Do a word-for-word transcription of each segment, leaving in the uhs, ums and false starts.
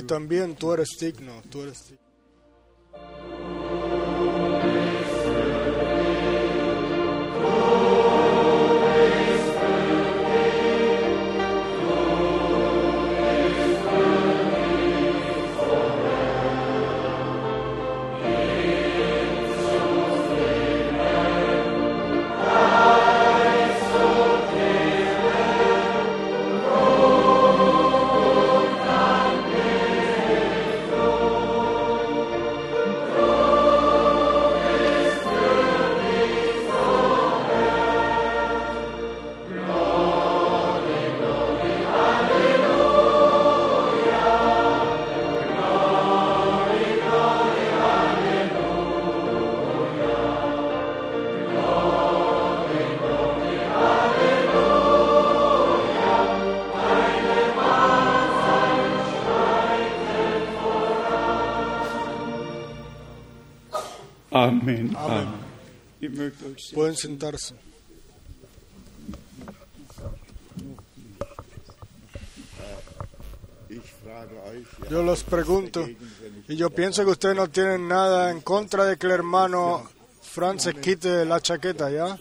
también, tú eres digno, tú eres digno. Amen. Amén. Ihr mögt euch setzen. Pueden sentarse. Yo los pregunto, y yo pienso que ustedes no tienen nada en contra de que el hermano Franz se quite la chaqueta, ¿ya?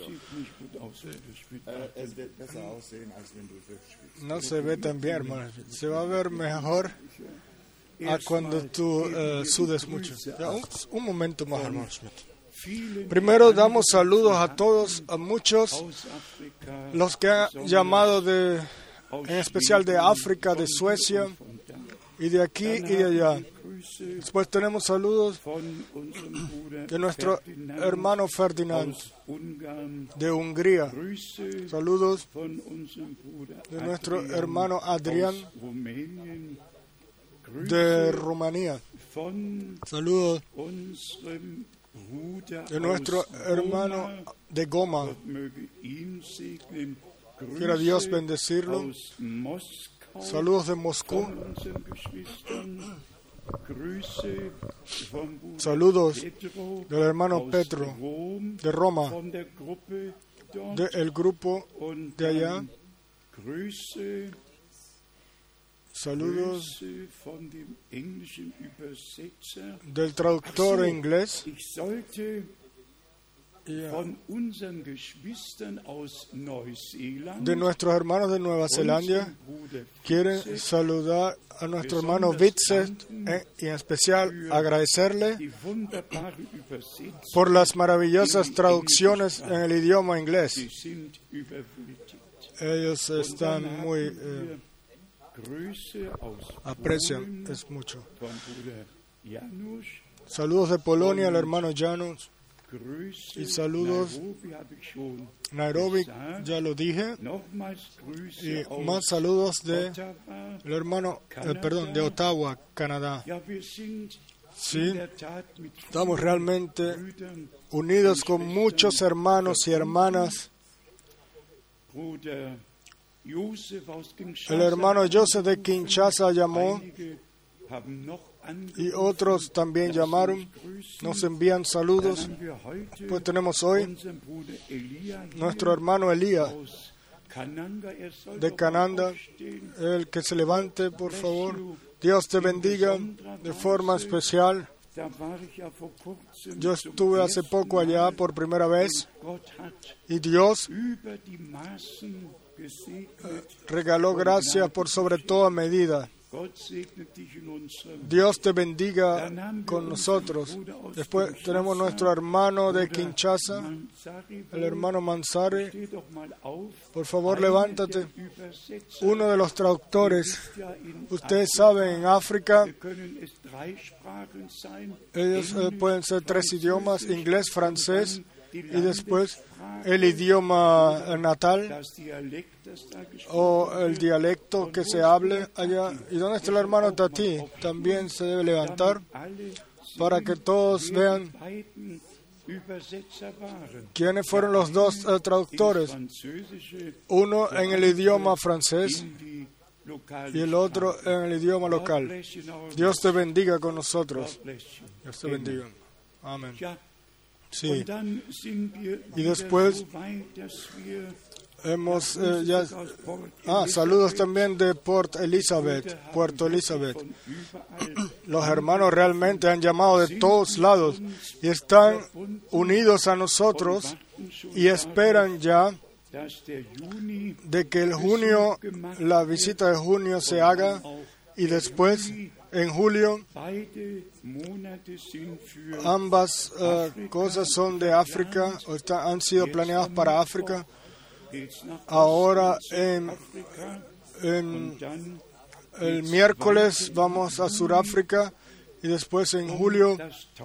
No se ve tan bien, hermano. Se va a ver mejor a cuando tú uh, sudes mucho. Ya, un, un momento más, hermano Schmidt. Primero damos saludos a todos, a muchos, los que han llamado de, en especial de África, de Suecia, y de aquí y de allá. Después tenemos saludos de nuestro hermano Ferdinand de Hungría. Saludos de nuestro hermano Adrián de Rumanía. Saludos de nuestro hermano de Goma. Quiera Dios bendecirlo. Saludos de Moscú. Saludos del hermano Petro de Roma, del grupo de allá. Saludos del traductor inglés. De nuestros hermanos de Nueva Zelanda, quieren saludar a nuestro hermano Vincent eh, y en especial agradecerle por las maravillosas traducciones en el idioma inglés. Ellos están muy eh, aprecian es mucho. Saludos de Polonia al hermano Janusz. Y saludos Nairobi, ya lo dije, y más saludos de el hermano, eh, perdón, de Ottawa, Canadá. Sí, estamos realmente unidos con muchos hermanos y hermanas. El hermano Joseph de Kinshasa llamó y otros también llamaron, nos envían saludos. Pues tenemos hoy nuestro hermano Elías de Canadá, el que se levante, por favor. Dios te bendiga de forma especial. Yo estuve hace poco allá por primera vez y Dios regaló gracia por sobre toda medida. Dios te bendiga con nosotros. Después tenemos nuestro hermano de Kinshasa, el hermano Mansari. Por favor, levántate. Uno de los traductores. Ustedes saben, en África, ellos eh, pueden ser tres idiomas, inglés, francés, y después el idioma natal o el dialecto que se hable allá. ¿Y dónde está el hermano Tati? También se debe levantar para que todos vean quiénes fueron los dos uh, traductores. Uno en el idioma francés y el otro en el idioma local. Dios te bendiga con nosotros. Dios te bendiga. Amén. Sí. Y después hemos eh, ya ah, saludos también de Port Elizabeth, Puerto Elizabeth. Los hermanos realmente han llamado de todos lados y están unidos a nosotros y esperan ya de que el junio, la visita de junio se haga y después en julio ambas uh, cosas son de África o está, han sido planeadas para África. Ahora en, en el miércoles vamos a Sudáfrica y después en julio.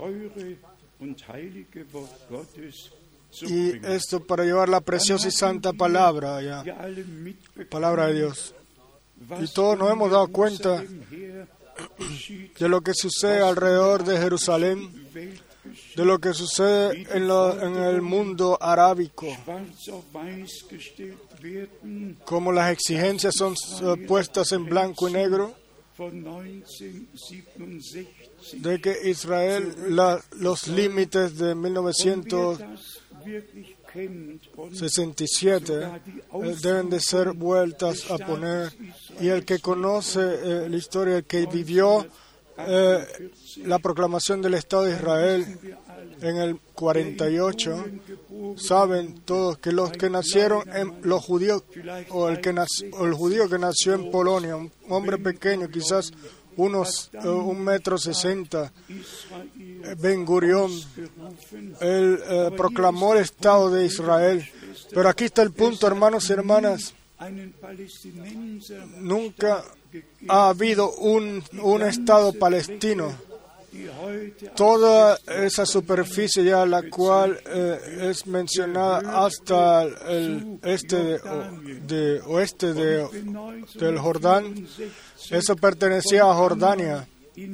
Y esto para llevar la preciosa y santa palabra, ya, palabra de Dios. Y todos nos hemos dado cuenta de lo que sucede alrededor de Jerusalén, de lo que sucede en, lo, en el mundo arábico, como las exigencias son uh, puestas en blanco y negro, de que Israel, la, los límites de mil novecientos sesenta y siete eh, deben de ser vueltas a poner, y el que conoce eh, la historia, el que vivió eh, la proclamación del Estado de Israel en el cuarenta y ocho, saben todos que los que nacieron en los judíos o el que nac- o el judío que nació en Polonia, un hombre pequeño, quizás unos uh, un metro sesenta, Ben Gurión, él uh, proclamó el Estado de Israel. Pero aquí está el punto, hermanos y hermanas. Nunca ha habido un, un Estado palestino. Toda esa superficie ya la cual eh, es mencionada hasta el este de, de oeste de, del Jordán, eso pertenecía a Jordania.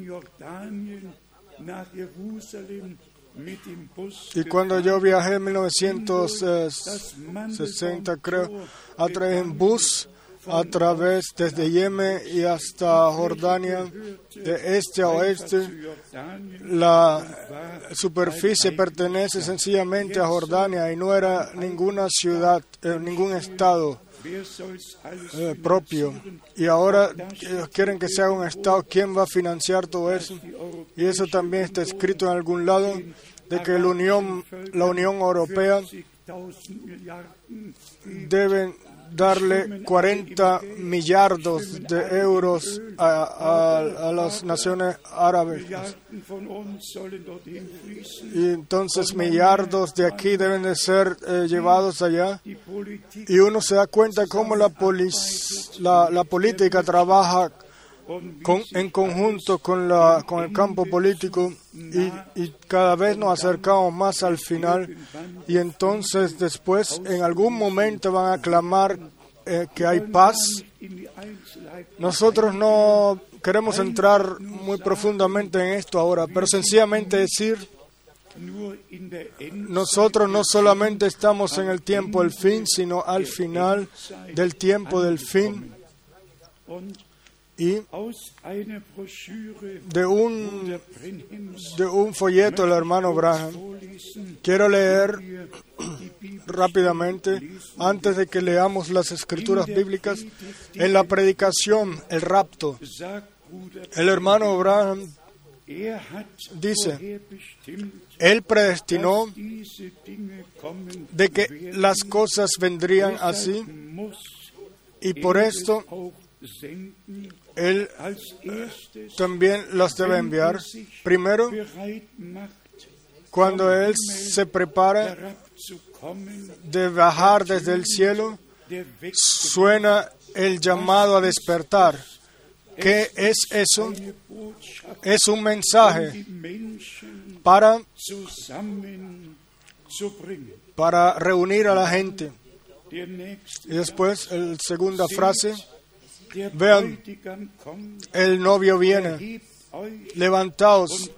Y cuando yo viajé en mil novecientos sesenta, creo, a través en bus, a través desde Yemen y hasta Jordania, de este a oeste, la superficie pertenece sencillamente a Jordania y no era ninguna ciudad, eh, ningún estado eh, propio. Y ahora ellos quieren que se haga un estado. ¿Quién va a financiar todo eso? Y eso también está escrito en algún lado, de que la Unión, la Unión Europea deben darle cuarenta millardos de euros a, a, a las naciones árabes. Y entonces millardos de aquí deben de ser eh, llevados allá. Y uno se da cuenta cómo la, polic- la, la política trabaja con, en conjunto con, la, con el campo político, y, y cada vez nos acercamos más al final, y entonces después en algún momento van a clamar eh, que hay paz. Nosotros no queremos entrar muy profundamente en esto ahora, pero sencillamente decir, nosotros no solamente estamos en el tiempo del fin, sino al final del tiempo del fin. Y de un, de un folleto del hermano Branham, quiero leer rápidamente, antes de que leamos las escrituras bíblicas, en la predicación, el rapto. El hermano Branham dice, él predestinó de que las cosas vendrían así, y por esto Él también los debe enviar. Primero, cuando Él se prepara de bajar desde el cielo, suena el llamado a despertar. ¿Qué es eso? Es un mensaje para, para reunir a la gente. Y después, la segunda frase, vean, el novio viene, levantaos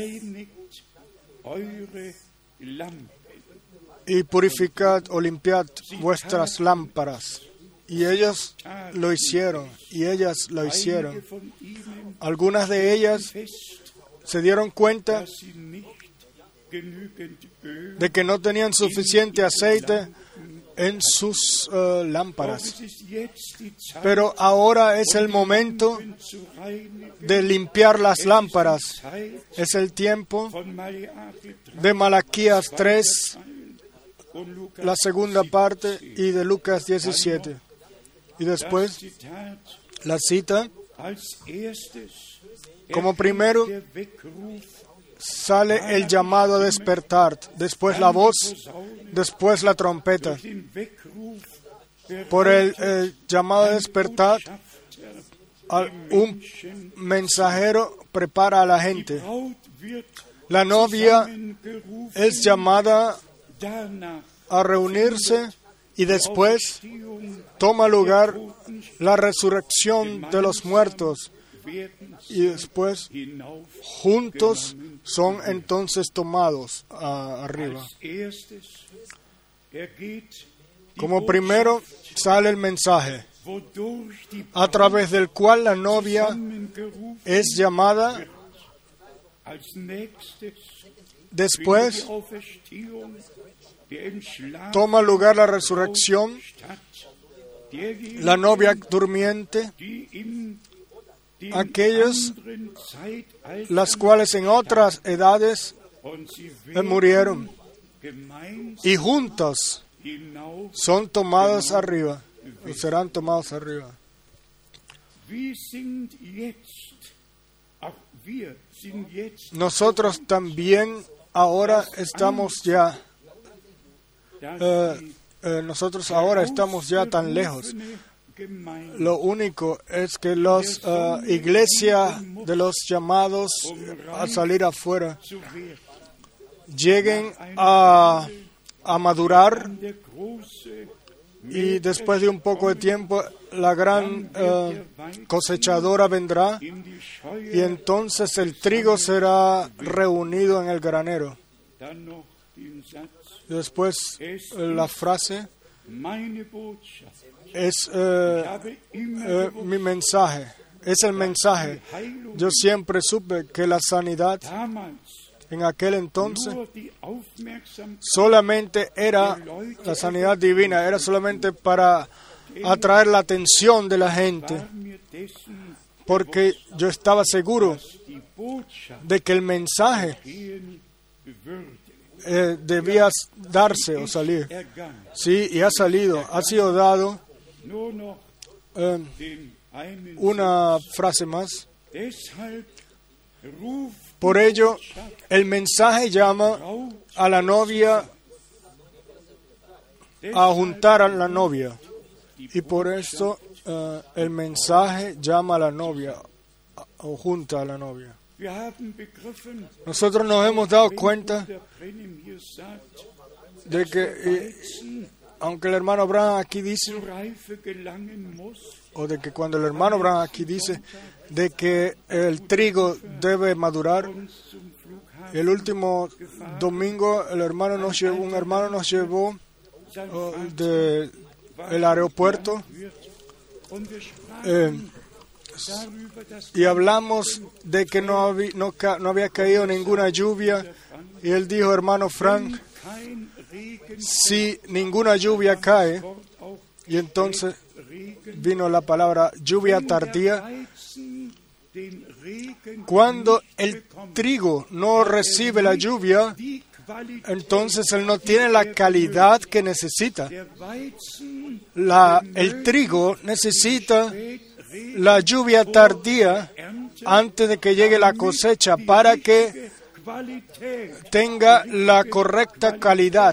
y purificad o limpiad vuestras lámparas. Y ellos lo hicieron, y ellas lo hicieron. Algunas de ellas se dieron cuenta de que no tenían suficiente aceite en sus uh, lámparas. Pero ahora es el momento de limpiar las lámparas. Es el tiempo de Malaquías tres, la segunda parte, y de Lucas diecisiete. Y después, la cita, como primero, sale el llamado a despertar, después la voz, después la trompeta. Por el, el llamado a despertar, un mensajero prepara a la gente. La novia es llamada a reunirse y después toma lugar la resurrección de los muertos. Y después, juntos, son entonces tomados uh, arriba. Como primero, sale el mensaje, a través del cual la novia es llamada. Después, toma lugar la resurrección, la novia durmiente, aquellos las cuales en otras edades murieron y juntos son tomados arriba, o serán tomados arriba. Nosotros también ahora estamos ya, eh, eh, nosotros ahora estamos ya tan lejos. Lo único es que las uh, iglesias de los llamados a salir afuera lleguen a, a madurar, y después de un poco de tiempo la gran uh, cosechadora vendrá y entonces el trigo será reunido en el granero. Después la frase es eh, eh, mi mensaje, es el mensaje. Yo siempre supe que la sanidad en aquel entonces solamente era, la sanidad divina era solamente para atraer la atención de la gente, porque yo estaba seguro de que el mensaje eh, debía darse o salir. Sí, y ha salido, ha sido dado. Eh, una frase más. Por ello, el mensaje llama a la novia a juntar a la novia. Y por eso uh, el mensaje llama a la novia o junta a la novia. Nosotros nos hemos dado cuenta de que, eh, aunque el hermano Branham aquí dice, o de que cuando el hermano Branham aquí dice de que el trigo debe madurar, el último domingo el hermano nos llevó, un hermano nos llevó uh, de el aeropuerto eh, y hablamos de que no había, no, ca, no había caído ninguna lluvia, y él dijo, hermano Frank, si ninguna lluvia cae, y entonces vino la palabra lluvia tardía, cuando el trigo no recibe la lluvia, entonces él no tiene la calidad que necesita. La, el trigo necesita la lluvia tardía antes de que llegue la cosecha para que tenga la correcta calidad.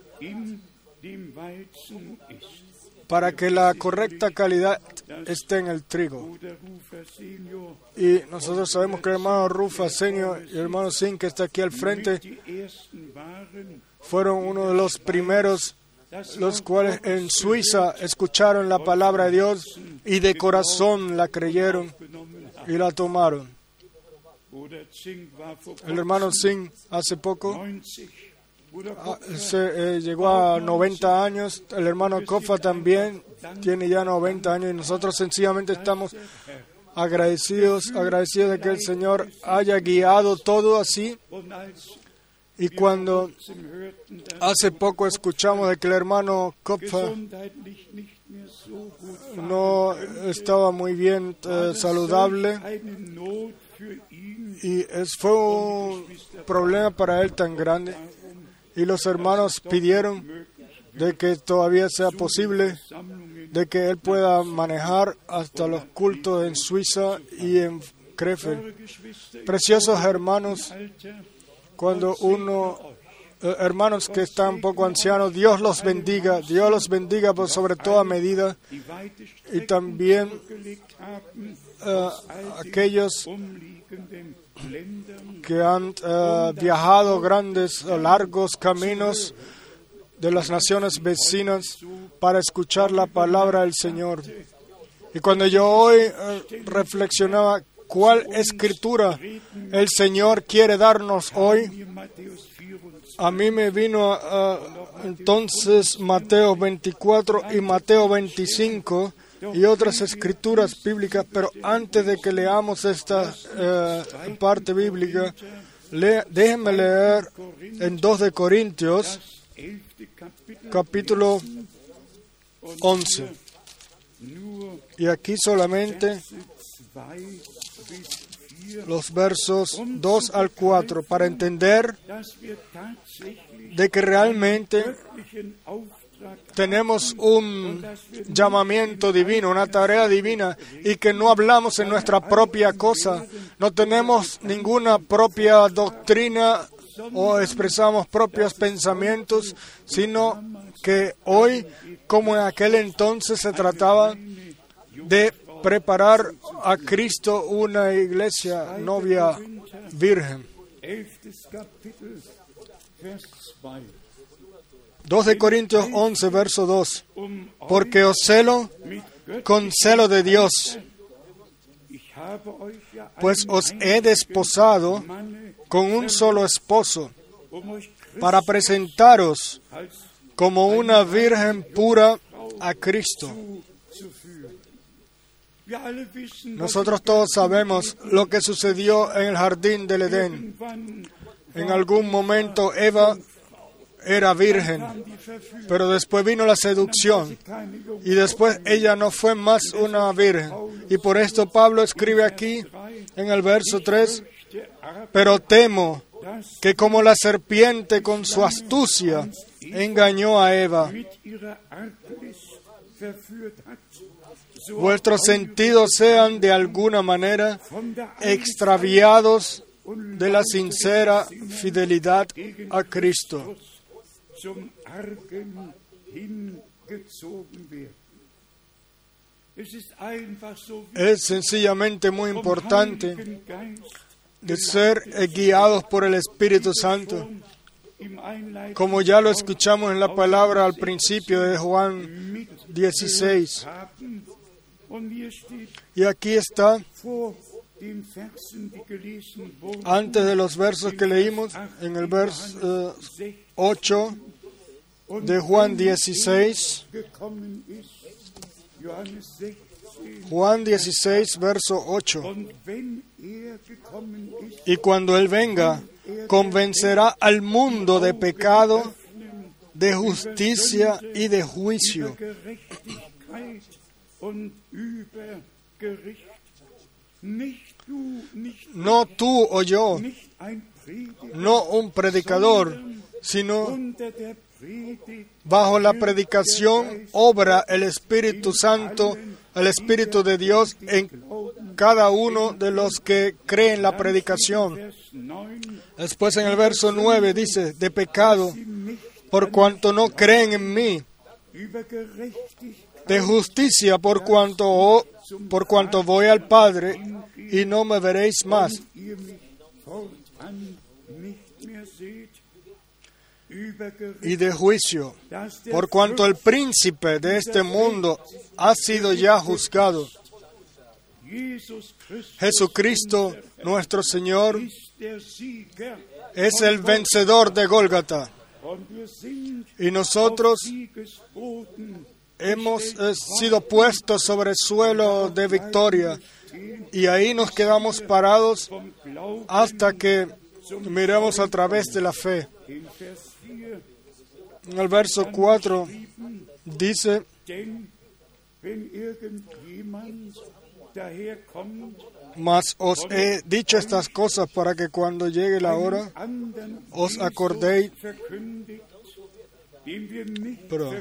Para que la correcta calidad esté en el trigo. Y nosotros sabemos que el hermano Rufa Senior y el hermano Sin, que está aquí al frente, fueron uno de los primeros, los cuales en Suiza escucharon la palabra de Dios y de corazón la creyeron y la tomaron. El hermano Sin hace poco se eh, llegó a noventa años, el hermano Kofa también tiene ya noventa años, y nosotros sencillamente estamos agradecidos, agradecidos de que el Señor haya guiado todo así. Y cuando hace poco escuchamos de que el hermano Kopfer no estaba muy bien eh, saludable, y es, fue un problema para él tan grande, y los hermanos pidieron de que todavía sea posible de que él pueda manejar hasta los cultos en Suiza y en Krefeld. Preciosos hermanos, cuando uno, eh, hermanos que están un poco ancianos, Dios los bendiga, Dios los bendiga por sobre toda medida, y también eh, aquellos que han eh, viajado grandes, largos caminos de las naciones vecinas para escuchar la palabra del Señor. Y cuando yo hoy eh, reflexionaba cuál escritura el Señor quiere darnos hoy, a mí me vino uh, entonces Mateo veinticuatro y Mateo veinticinco y otras escrituras bíblicas, pero antes de que leamos esta uh, parte bíblica, le, déjenme leer en dos de Corintios, capítulo once. Y aquí solamente los versos dos al cuatro, para entender de que realmente tenemos un llamamiento divino, una tarea divina, y que no hablamos en nuestra propia cosa, no tenemos ninguna propia doctrina o expresamos propios pensamientos, sino que hoy, como en aquel entonces, se trataba de preparar a Cristo una iglesia novia virgen. dos de Corintios once, verso dos. Porque os celo con celo de Dios, pues os he desposado con un solo esposo, para presentaros como una virgen pura a Cristo. Nosotros todos sabemos lo que sucedió en el jardín del Edén. En algún momento Eva era virgen, pero después vino la seducción y después ella no fue más una virgen. Y por esto Pablo escribe aquí en el verso tres, pero temo que como la serpiente con su astucia engañó a Eva, vuestros sentidos sean de alguna manera extraviados de la sincera fidelidad a Cristo. Es sencillamente muy importante de ser guiados por el Espíritu Santo, como ya lo escuchamos en la palabra al principio de Juan dieciséis. Y aquí está, antes de los versos que leímos, en el verso uh, ocho de Juan dieciséis, Juan dieciséis, verso ocho. Y cuando Él venga, convencerá al mundo de pecado, de justicia y de juicio. No tú o yo, no un predicador, sino bajo la predicación obra el Espíritu Santo, el Espíritu de Dios en cada uno de los que creen la predicación. Después en el verso nueve dice, de pecado, por cuanto no creen en mí, de justicia, por cuanto, por cuanto voy al Padre y no me veréis más, y de juicio, por cuanto el príncipe de este mundo ha sido ya juzgado. Jesucristo, nuestro Señor, es el vencedor de Gólgata. Y nosotros hemos eh, sido puestos sobre el suelo de victoria. Y ahí nos quedamos parados hasta que miremos a través de la fe. En el verso cuatro dice: mas os he dicho estas cosas para que cuando llegue la hora os acordéis. Pero,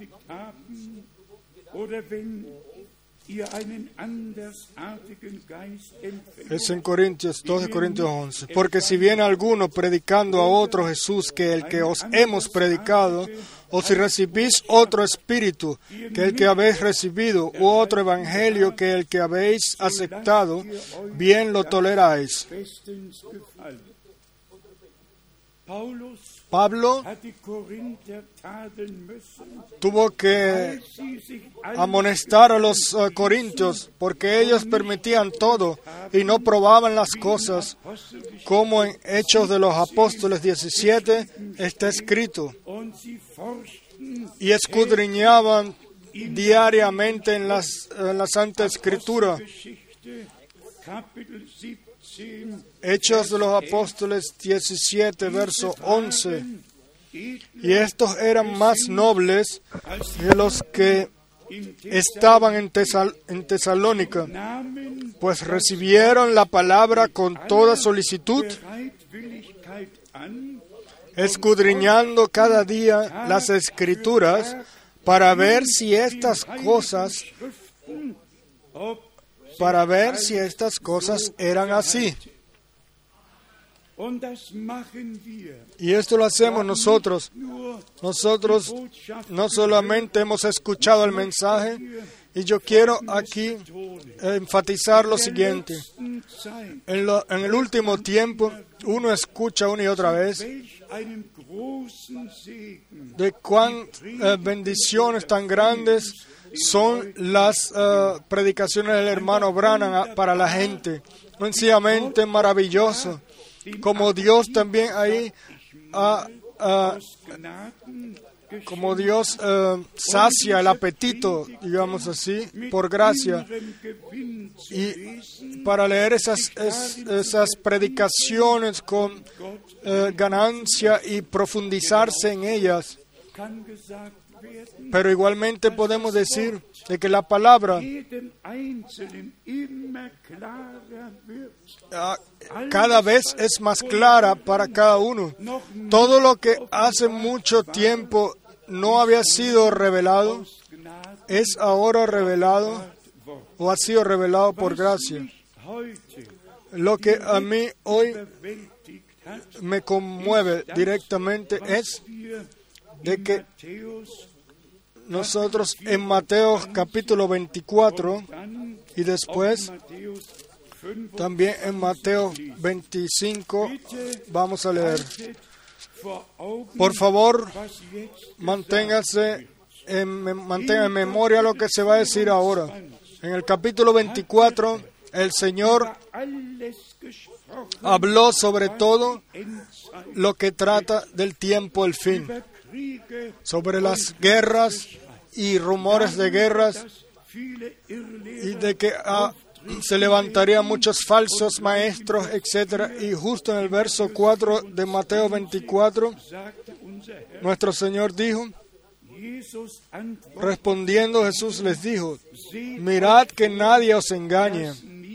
es en Corintios, dos Corintios once. Porque si viene alguno predicando a otro Jesús que el que os hemos predicado, o si recibís otro espíritu que el que habéis recibido, u otro evangelio que el que habéis aceptado, bien lo toleráis. Pablo tuvo que amonestar a los uh, corintios porque ellos permitían todo y no probaban las cosas, como en Hechos de los Apóstoles diecisiete está escrito, y escudriñaban diariamente en, las, en la Santa Escritura. Hechos de los Apóstoles diecisiete, verso once. Y estos eran más nobles que los que estaban en, Tesal- en Tesalónica, pues recibieron la palabra con toda solicitud, escudriñando cada día las Escrituras para ver si estas cosas, para ver si estas cosas eran así. Y esto lo hacemos nosotros. Nosotros no solamente hemos escuchado el mensaje, y yo quiero aquí enfatizar lo siguiente. En, lo, en el último tiempo, uno escucha una y otra vez de cuán eh, bendiciones tan grandes son las uh, predicaciones del hermano Branham para la gente. Sencillamente maravilloso. Como Dios también ahí, uh, uh, como Dios uh, sacia el apetito, digamos así, por gracia. Y para leer esas, es, esas predicaciones con uh, ganancia y profundizarse en ellas. Pero igualmente podemos decir de que la palabra cada vez es más clara para cada uno. Todo lo que hace mucho tiempo no había sido revelado, es ahora revelado o ha sido revelado por gracia. Lo que a mí hoy me conmueve directamente es de que nosotros en Mateo capítulo veinticuatro y después también en Mateo veinticinco vamos a leer. Por favor, manténgase en, mantenga en memoria lo que se va a decir ahora. En el capítulo veinticuatro, el Señor habló sobre todo lo que trata del tiempo, el fin, sobre las guerras y rumores de guerras, y de que ah, se levantarían muchos falsos maestros, etcétera. Y justo en el verso cuatro de Mateo veinticuatro, nuestro Señor dijo, respondiendo Jesús les dijo, mirad que nadie os engañe.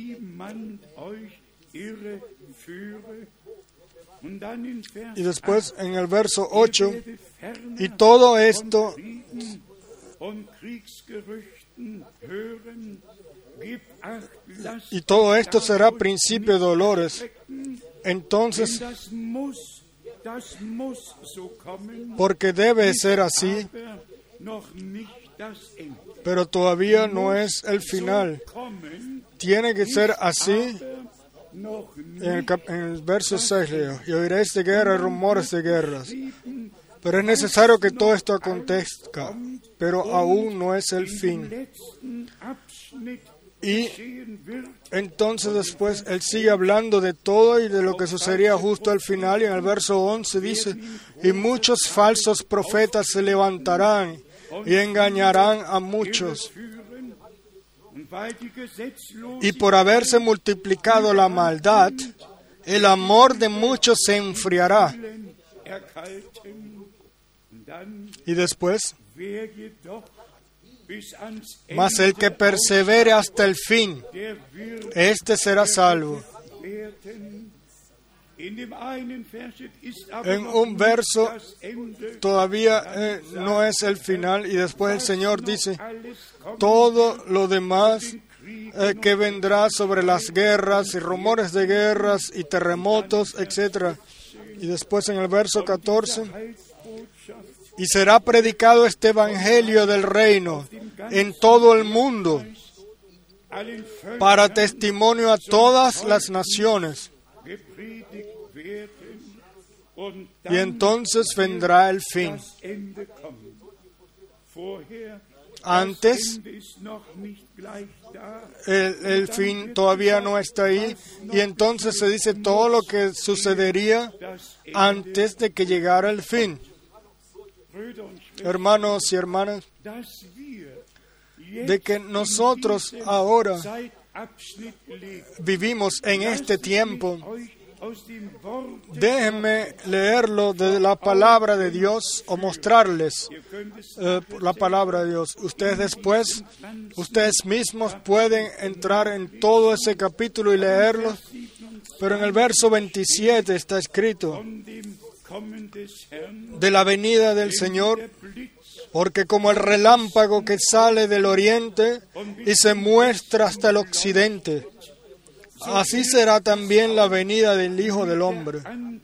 Y después en el verso ocho, y todo esto y todo esto será principio de dolores. Entonces, porque debe ser así, pero todavía no es el final. Tiene que ser así. En el, cap- en el verso seis leo, y oiréis de guerra y rumores de guerras. Pero es necesario que todo esto acontezca, pero aún no es el fin. Y entonces después él sigue hablando de todo y de lo que sucedería justo al final, y en el verso once dice, y muchos falsos profetas se levantarán y engañarán a muchos. Y por haberse multiplicado la maldad, el amor de muchos se enfriará. Y después, mas el que persevere hasta el fin, este será salvo. En un verso todavía eh, no es el final, y después el Señor dice todo lo demás eh, que vendrá sobre las guerras y rumores de guerras y terremotos, etcétera. Y después en el verso catorce, y será predicado este evangelio del reino en todo el mundo para testimonio a todas las naciones. Y entonces vendrá el fin. Antes, el, el fin todavía no está ahí, y entonces se dice todo lo que sucedería antes de que llegara el fin. Hermanos y hermanas, de que nosotros ahora vivimos en este tiempo, déjenme leerlo de la palabra de Dios o mostrarles eh, la palabra de Dios. Ustedes después, ustedes mismos pueden entrar en todo ese capítulo y leerlo, pero en el verso veintisiete está escrito de la venida del Señor, porque como el relámpago que sale del oriente y se muestra hasta el occidente, así será también la venida del Hijo del Hombre.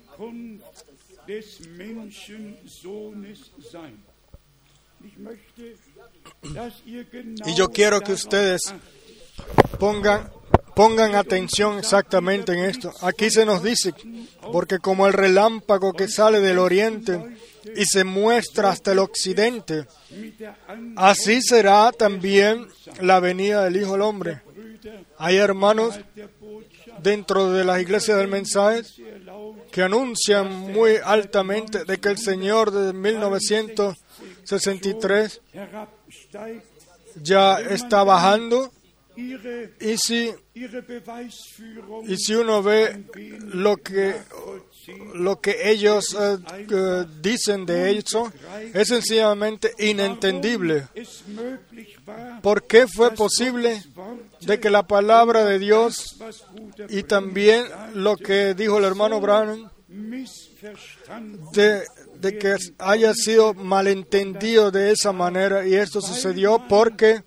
Y yo quiero que ustedes pongan, pongan atención exactamente en esto. Aquí se nos dice, porque como el relámpago que sale del oriente y se muestra hasta el occidente, así será también la venida del Hijo del Hombre. Hay hermanos dentro de las iglesias del mensaje que anuncian muy altamente de que el Señor de mil novecientos sesenta y tres ya está bajando, y si, y si uno ve lo que, lo que ellos uh, uh, dicen de eso, es sencillamente inentendible. ¿Por qué fue posible de que la palabra de Dios y también lo que dijo el hermano Branham, de, de que haya sido malentendido de esa manera? Y esto sucedió porque,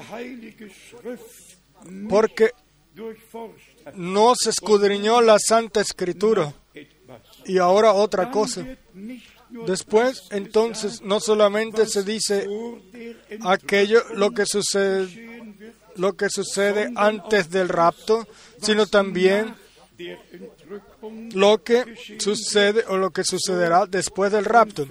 porque no se escudriñó la Santa Escritura. Y ahora otra cosa. Después, entonces, no solamente se dice aquello, lo que sucede, lo que sucede antes del rapto, sino también lo que sucede o lo que sucederá después del rapto.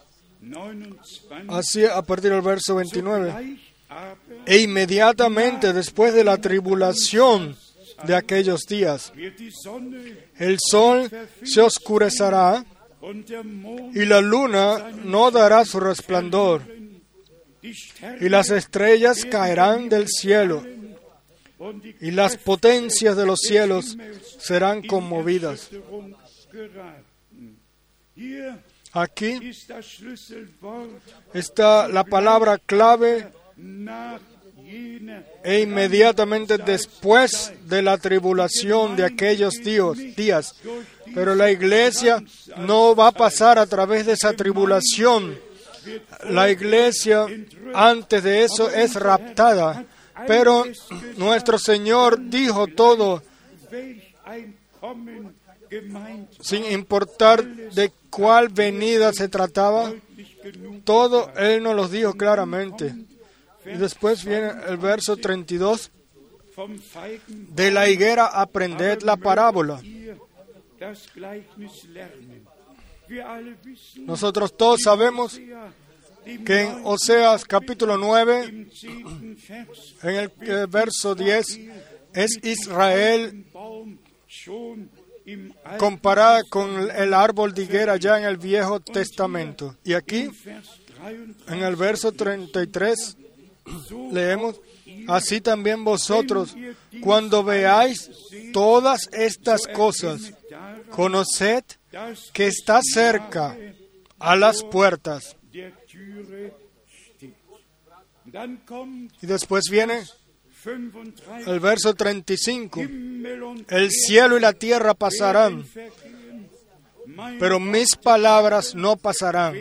Así, a partir del verso veintinueve. E inmediatamente después de la tribulación de aquellos días, el sol se oscurecerá y la luna no dará su resplandor, y las estrellas caerán del cielo, y las potencias de los cielos serán conmovidas. Aquí está la palabra clave: e inmediatamente después de la tribulación de aquellos días. Pero la iglesia no va a pasar a través de esa tribulación. La iglesia antes de eso es raptada. Pero nuestro Señor dijo todo, sin importar de cuál venida se trataba. Todo Él nos lo dijo claramente. Y después viene el verso treinta y dos. De la higuera aprended la parábola. Nosotros todos sabemos que en Oseas capítulo nueve, en el, el verso diez, es Israel comparada con el árbol de higuera ya en el Viejo Testamento. Y aquí, en el verso treinta y tres, leemos: así también vosotros, cuando veáis todas estas cosas, conoced que está cerca a las puertas. Y después viene el verso treinta y cinco. El cielo y la tierra pasarán, pero mis palabras no pasarán.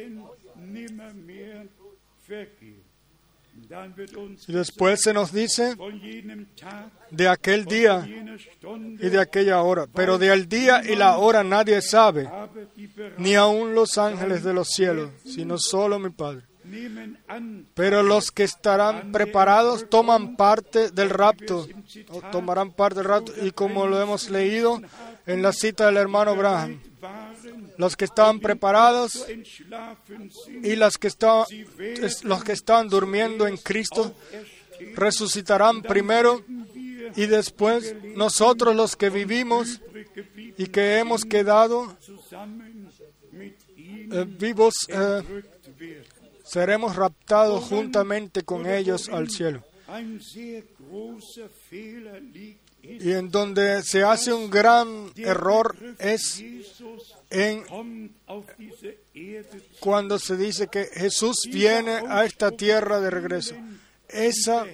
Y después se nos dice de aquel día y de aquella hora. Pero de el día y la hora nadie sabe, ni aun los ángeles de los cielos, sino solo mi Padre. Pero los que estarán preparados toman parte del rapto, o tomarán parte del rapto, y como lo hemos leído en la cita del hermano Branham, los que estaban preparados y los que estaban, los que estaban durmiendo en Cristo resucitarán primero, y después nosotros los que vivimos y que hemos quedado eh, vivos eh, seremos raptados juntamente con ellos al cielo. Y en donde se hace un gran error es en cuando se dice que Jesús viene a esta tierra de regreso. Esa,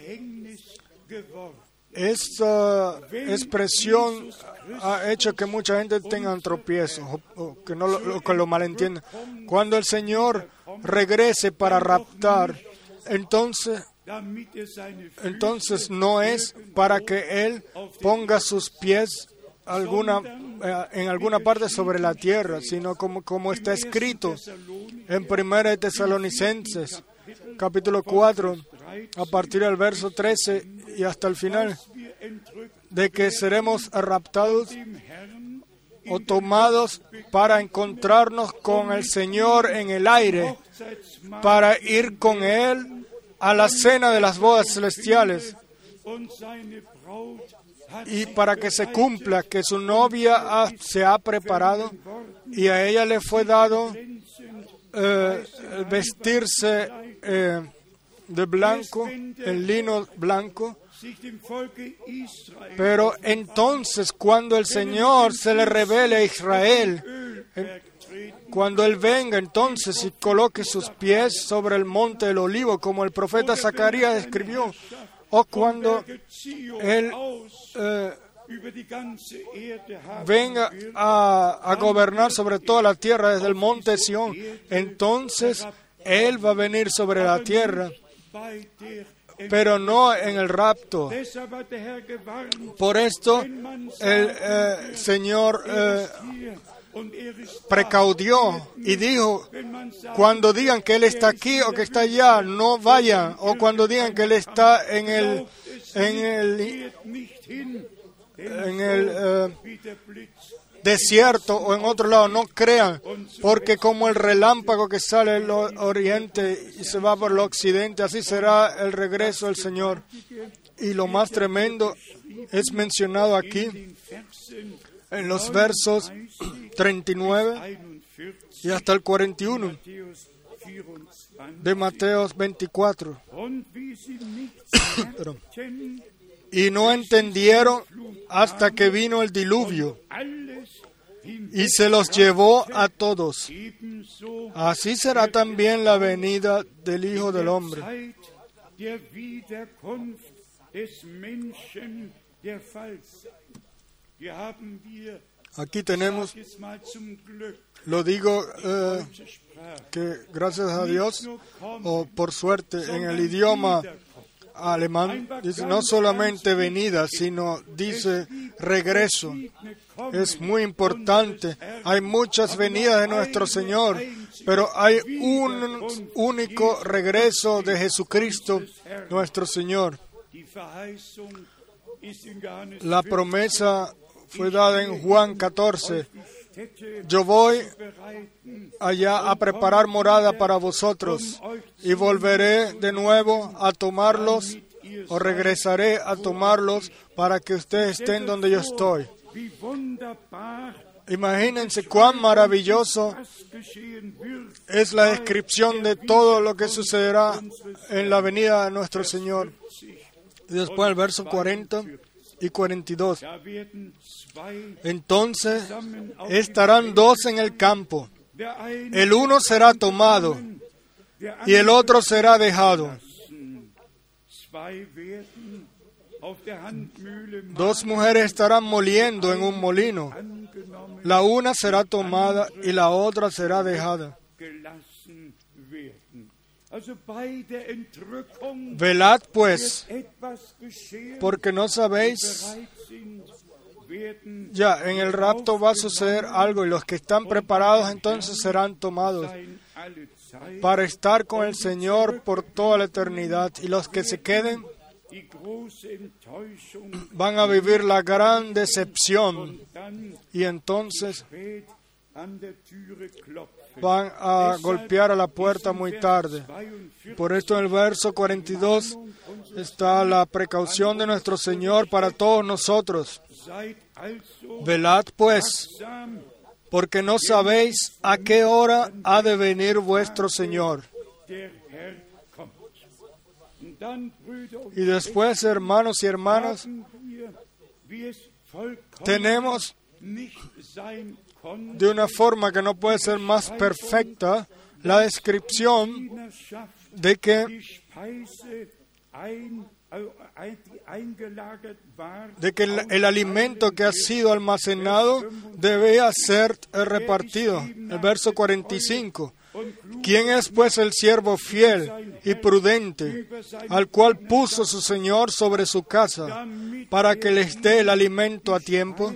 esa expresión ha hecho que mucha gente tenga un tropiezo o, o que no lo, o que lo malentienda. Cuando el Señor regrese para raptar, entonces entonces no es para que Él ponga sus pies alguna, eh, en alguna parte sobre la tierra, sino como, como está escrito en Primera de Tesalonicenses, capítulo cuatro, a partir del verso trece y hasta el final, de que seremos raptados o tomados para encontrarnos con el Señor en el aire, para ir con Él a la cena de las bodas celestiales, y para que se cumpla que su novia ha, se ha preparado y a ella le fue dado eh, vestirse eh, de blanco, en lino blanco. Pero entonces cuando el Señor se le revele a Israel, eh, cuando Él venga entonces y coloque sus pies sobre el monte del Olivo, como el profeta Zacarías escribió, o cuando Él eh, venga a, a gobernar sobre toda la tierra desde el monte Sión, entonces Él va a venir sobre la tierra, pero no en el rapto. Por esto el eh, Señor eh, precaudió y dijo, cuando digan que Él está aquí o que está allá, no vayan, o cuando digan que Él está en el en el en el eh, desierto o en otro lado, no crean, porque como el relámpago que sale del oriente y se va por el occidente, así será el regreso del Señor. Y lo más tremendo es mencionado aquí en los versos treinta y nueve y hasta el cuarenta y uno de Mateo veinticuatro. Y no entendieron hasta que vino el diluvio y se los llevó a todos. Así será también la venida del Hijo del Hombre. Aquí tenemos, lo digo eh, que gracias a Dios, o por suerte, en el idioma alemán, dice no solamente venida, sino dice regreso. Es muy importante. Hay muchas venidas de nuestro Señor, pero hay un único regreso de Jesucristo, nuestro Señor. La promesa fue dada en Juan catorce. Yo voy allá a preparar morada para vosotros y volveré de nuevo a tomarlos, o regresaré a tomarlos para que ustedes estén donde yo estoy. Imagínense cuán maravilloso es la descripción de todo lo que sucederá en la venida de nuestro Señor. Y después el verso cuarenta, y cuarenta y dos. Entonces estarán dos en el campo. El uno será tomado y el otro será dejado. Dos mujeres estarán moliendo en un molino. La una será tomada y la otra será dejada. Velad pues, porque no sabéis. Ya, en el rapto va a suceder algo y los que están preparados entonces serán tomados para estar con el Señor por toda la eternidad. Y los que se queden van a vivir la gran decepción y entonces van a golpear a la puerta muy tarde. Por esto en el verso cuarenta y dos está la precaución de nuestro Señor para todos nosotros. Velad pues, porque no sabéis a qué hora ha de venir vuestro Señor. Y después, hermanos y hermanas, tenemos de una forma que no puede ser más perfecta la descripción de que de que el, el alimento que ha sido almacenado debía ser repartido. El verso cuarenta y cinco. ¿Quién es pues el siervo fiel y prudente, al cual puso su Señor sobre su casa, para que les dé el alimento a tiempo?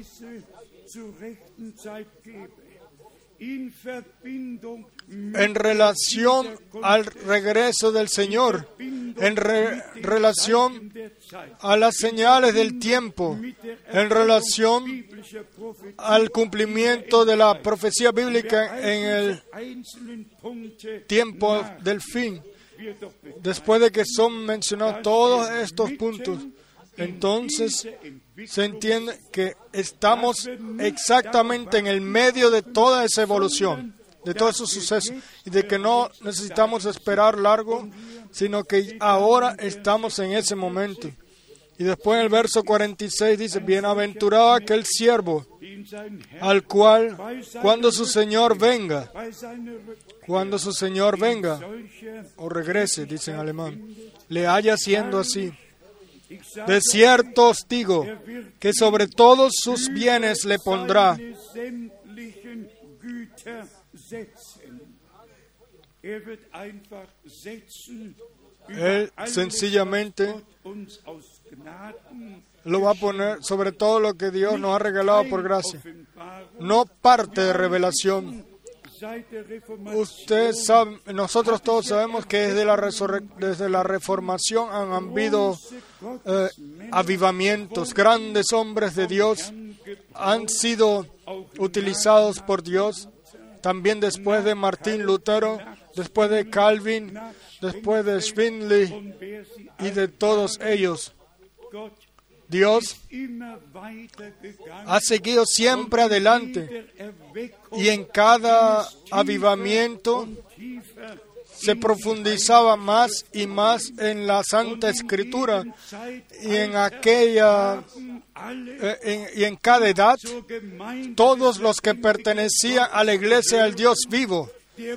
En relación al regreso del Señor, en re- relación a las señales del tiempo, en relación al cumplimiento de la profecía bíblica en el tiempo del fin. Después de que son mencionados todos estos puntos, entonces se entiende que estamos exactamente en el medio de toda esa evolución, de todos esos sucesos, y de que no necesitamos esperar largo, sino que ahora estamos en ese momento. Y después en el verso cuarenta y seis dice, bienaventurado aquel siervo, al cual, cuando su Señor venga, cuando su Señor venga, o regrese, dice en alemán, le haya siendo así. De cierto os digo, que sobre todos sus bienes le pondrá. Él sencillamente lo va a poner sobre todo lo que Dios nos ha regalado por gracia, no parte de revelación. Usted sabe, nosotros todos sabemos que desde la, resurre- desde la reformación han habido eh, avivamientos, grandes hombres de Dios han sido utilizados por Dios. También después de Martín Lutero, después de Calvin, después de Zwingli y de todos ellos, Dios ha seguido siempre adelante y en cada avivamiento se profundizaba más y más en la Santa Escritura y en aquella eh, en, y en cada edad todos los que pertenecían a la Iglesia del Dios vivo,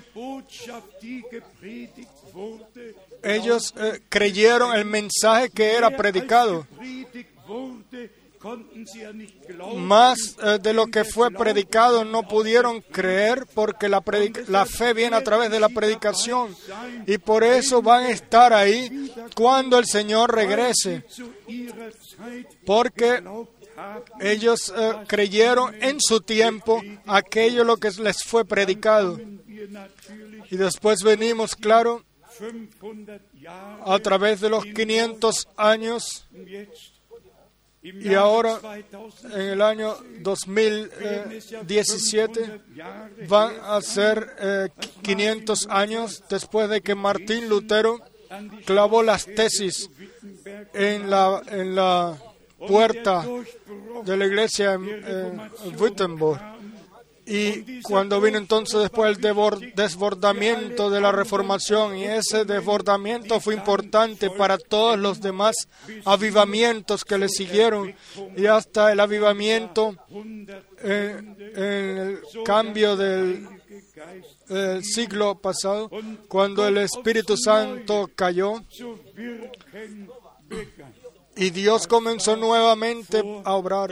ellos eh, creyeron el mensaje que era predicado. Más eh, de lo que fue predicado no pudieron creer porque la, predic- la fe viene a través de la predicación y por eso van a estar ahí cuando el Señor regrese, porque ellos eh, creyeron en su tiempo aquello lo que les fue predicado. Y después venimos, claro, a través de los quinientos años. Y ahora, en el año dos mil diecisiete, van a ser eh, quinientos años después de que Martín Lutero clavó las tesis en la, en la puerta de la iglesia en, en Wittenberg. Y cuando vino entonces después el desbordamiento de la Reformación, y ese desbordamiento fue importante para todos los demás avivamientos que le siguieron, y hasta el avivamiento en, en el cambio del el siglo pasado, cuando el Espíritu Santo cayó y Dios comenzó nuevamente a obrar.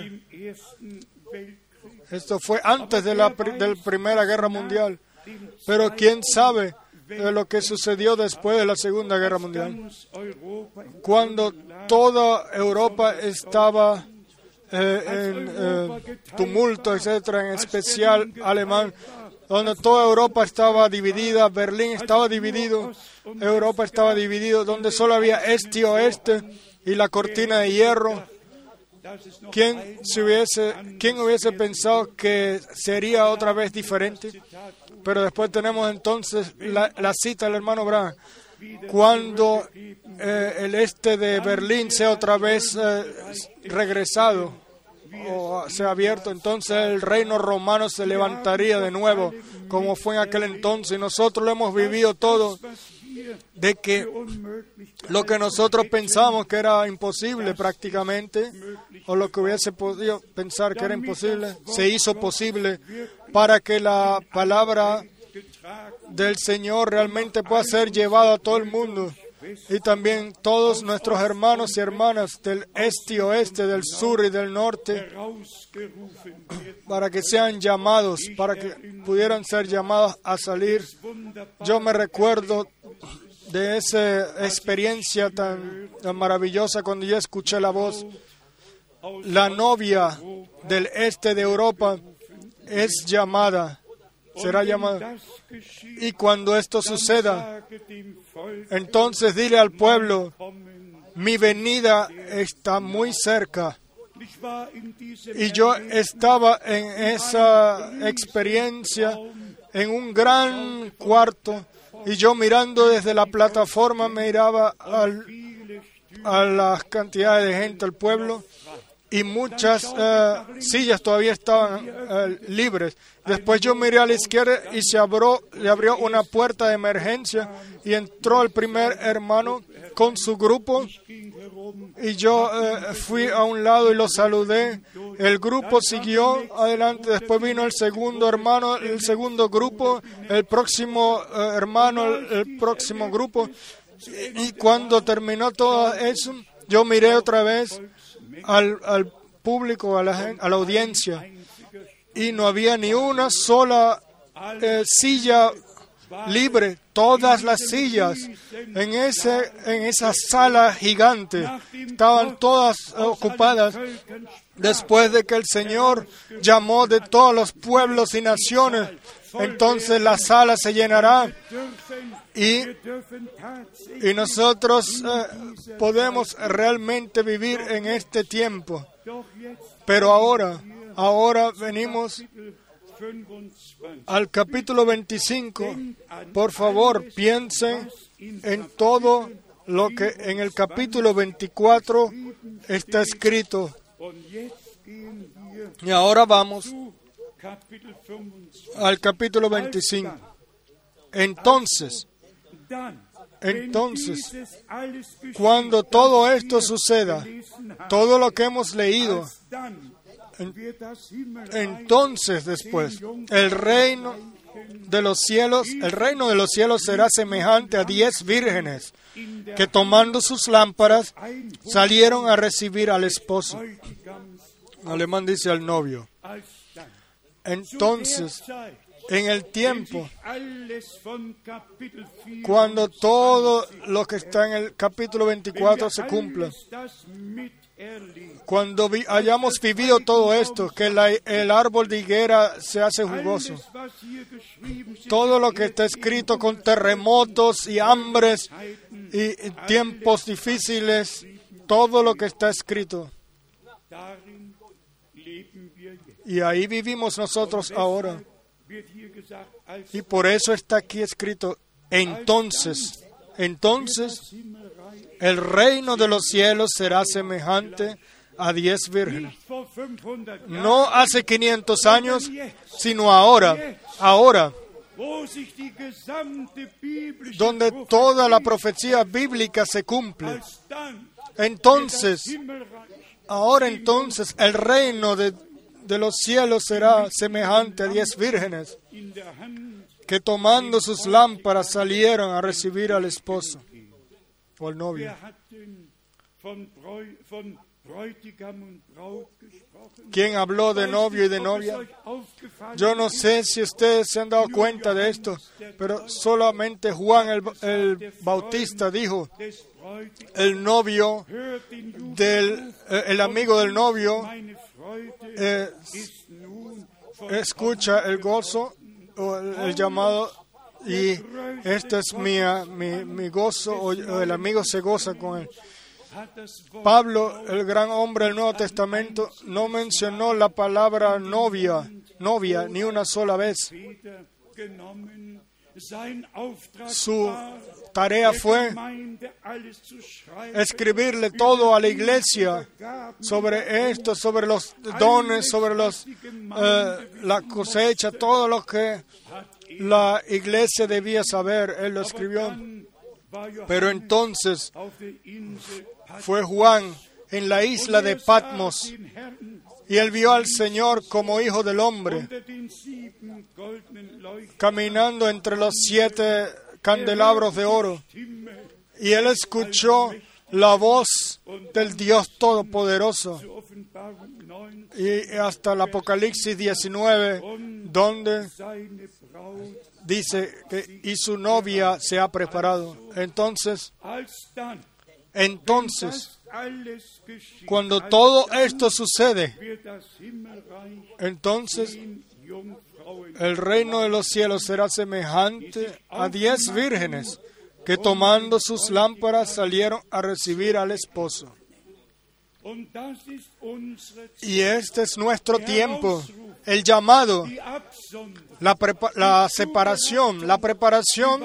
Esto fue antes de la de la Primera Guerra Mundial, pero quién sabe de lo que sucedió después de la Segunda Guerra Mundial, cuando toda Europa estaba eh, en eh, tumulto, etcétera, en especial alemán, donde toda Europa estaba dividida, Berlín estaba dividido, Europa estaba dividido, donde solo había este y oeste y la cortina de hierro. ¿Quién, se hubiese, ¿Quién hubiese pensado que sería otra vez diferente? Pero después tenemos entonces la, la cita del hermano Branham. Cuando eh, el este de Berlín sea otra vez eh, regresado o sea abierto, entonces el reino romano se levantaría de nuevo, como fue en aquel entonces. Y nosotros lo hemos vivido todo, de que lo que nosotros pensamos que era imposible prácticamente, o lo que hubiese podido pensar que era imposible, se hizo posible para que la palabra del Señor realmente pueda ser llevada a todo el mundo. Y también todos nuestros hermanos y hermanas del este y oeste, del sur y del norte, para que sean llamados, para que pudieran ser llamados a salir. Yo me recuerdo de esa experiencia tan, tan maravillosa cuando yo escuché la voz. La novia del este de Europa es llamada, será llamada. Y cuando esto suceda, entonces dile al pueblo, mi venida está muy cerca. Y yo estaba en esa experiencia, en un gran cuarto, y yo mirando desde la plataforma, miraba al, a las cantidades de gente, al pueblo, y muchas uh, sillas todavía estaban uh, libres. Después yo miré a la izquierda y se abrió, le abrió una puerta de emergencia y entró el primer hermano con su grupo, y yo uh, fui a un lado y lo saludé. El grupo siguió adelante, después vino el segundo hermano, el segundo grupo, el próximo uh, hermano, el, el próximo grupo, y, y cuando terminó todo eso, yo miré otra vez Al, al público, a la, gente, a la audiencia, y no había ni una sola eh, silla libre. Todas las sillas en ese en esa sala gigante estaban todas ocupadas. Después de que el Señor llamó de todos los pueblos y naciones, entonces la sala se llenará. Y, y nosotros eh, podemos realmente vivir en este tiempo. Pero ahora, ahora venimos al capítulo veinticinco. Por favor, piensen en todo lo que en el capítulo veinticuatro está escrito. Y ahora vamos al capítulo veinticinco. Entonces, Entonces, cuando todo esto suceda, todo lo que hemos leído, entonces después, el reino de los cielos, el reino de los cielos será semejante a diez vírgenes que tomando sus lámparas salieron a recibir al esposo. En alemán dice al novio. Entonces, en el tiempo, cuando todo lo que está en el capítulo veinticuatro se cumpla, cuando vi, hayamos vivido todo esto, que la, el árbol de higuera se hace jugoso, todo lo que está escrito con terremotos y hambres y, y tiempos difíciles, todo lo que está escrito, y ahí vivimos nosotros ahora. Y por eso está aquí escrito, entonces, entonces, el reino de los cielos será semejante a diez vírgenes. No hace quinientos años, sino ahora, ahora, donde toda la profecía bíblica se cumple. Entonces, ahora entonces, el reino de, de los cielos será semejante a diez vírgenes que tomando sus lámparas salieron a recibir al esposo o al novio. ¿Quién habló de novio y de novia? Yo no sé si ustedes se han dado cuenta de esto, pero solamente Juan el, el Bautista dijo, el novio del, eh, el amigo del novio eh, escucha el gozo o el, el llamado y este es mi, mi, mi gozo o el amigo se goza con él. Pablo, el gran hombre del Nuevo Testamento, no mencionó la palabra novia, novia ni una sola vez. Su tarea fue escribirle todo a la iglesia sobre esto, sobre los dones, sobre los eh, la cosecha, todo lo que la iglesia debía saber. Él lo escribió. Pero entonces fue Juan en la isla de Patmos y él vio al Señor como Hijo del Hombre caminando entre los siete candelabros de oro y él escuchó la voz del Dios Todopoderoso y hasta el Apocalipsis diecinueve donde dice que y su novia se ha preparado. Entonces, entonces, cuando todo esto sucede, entonces el reino de los cielos será semejante a diez vírgenes que tomando sus lámparas salieron a recibir al esposo. Y este es nuestro tiempo, el llamado, la, prepa- la separación, la preparación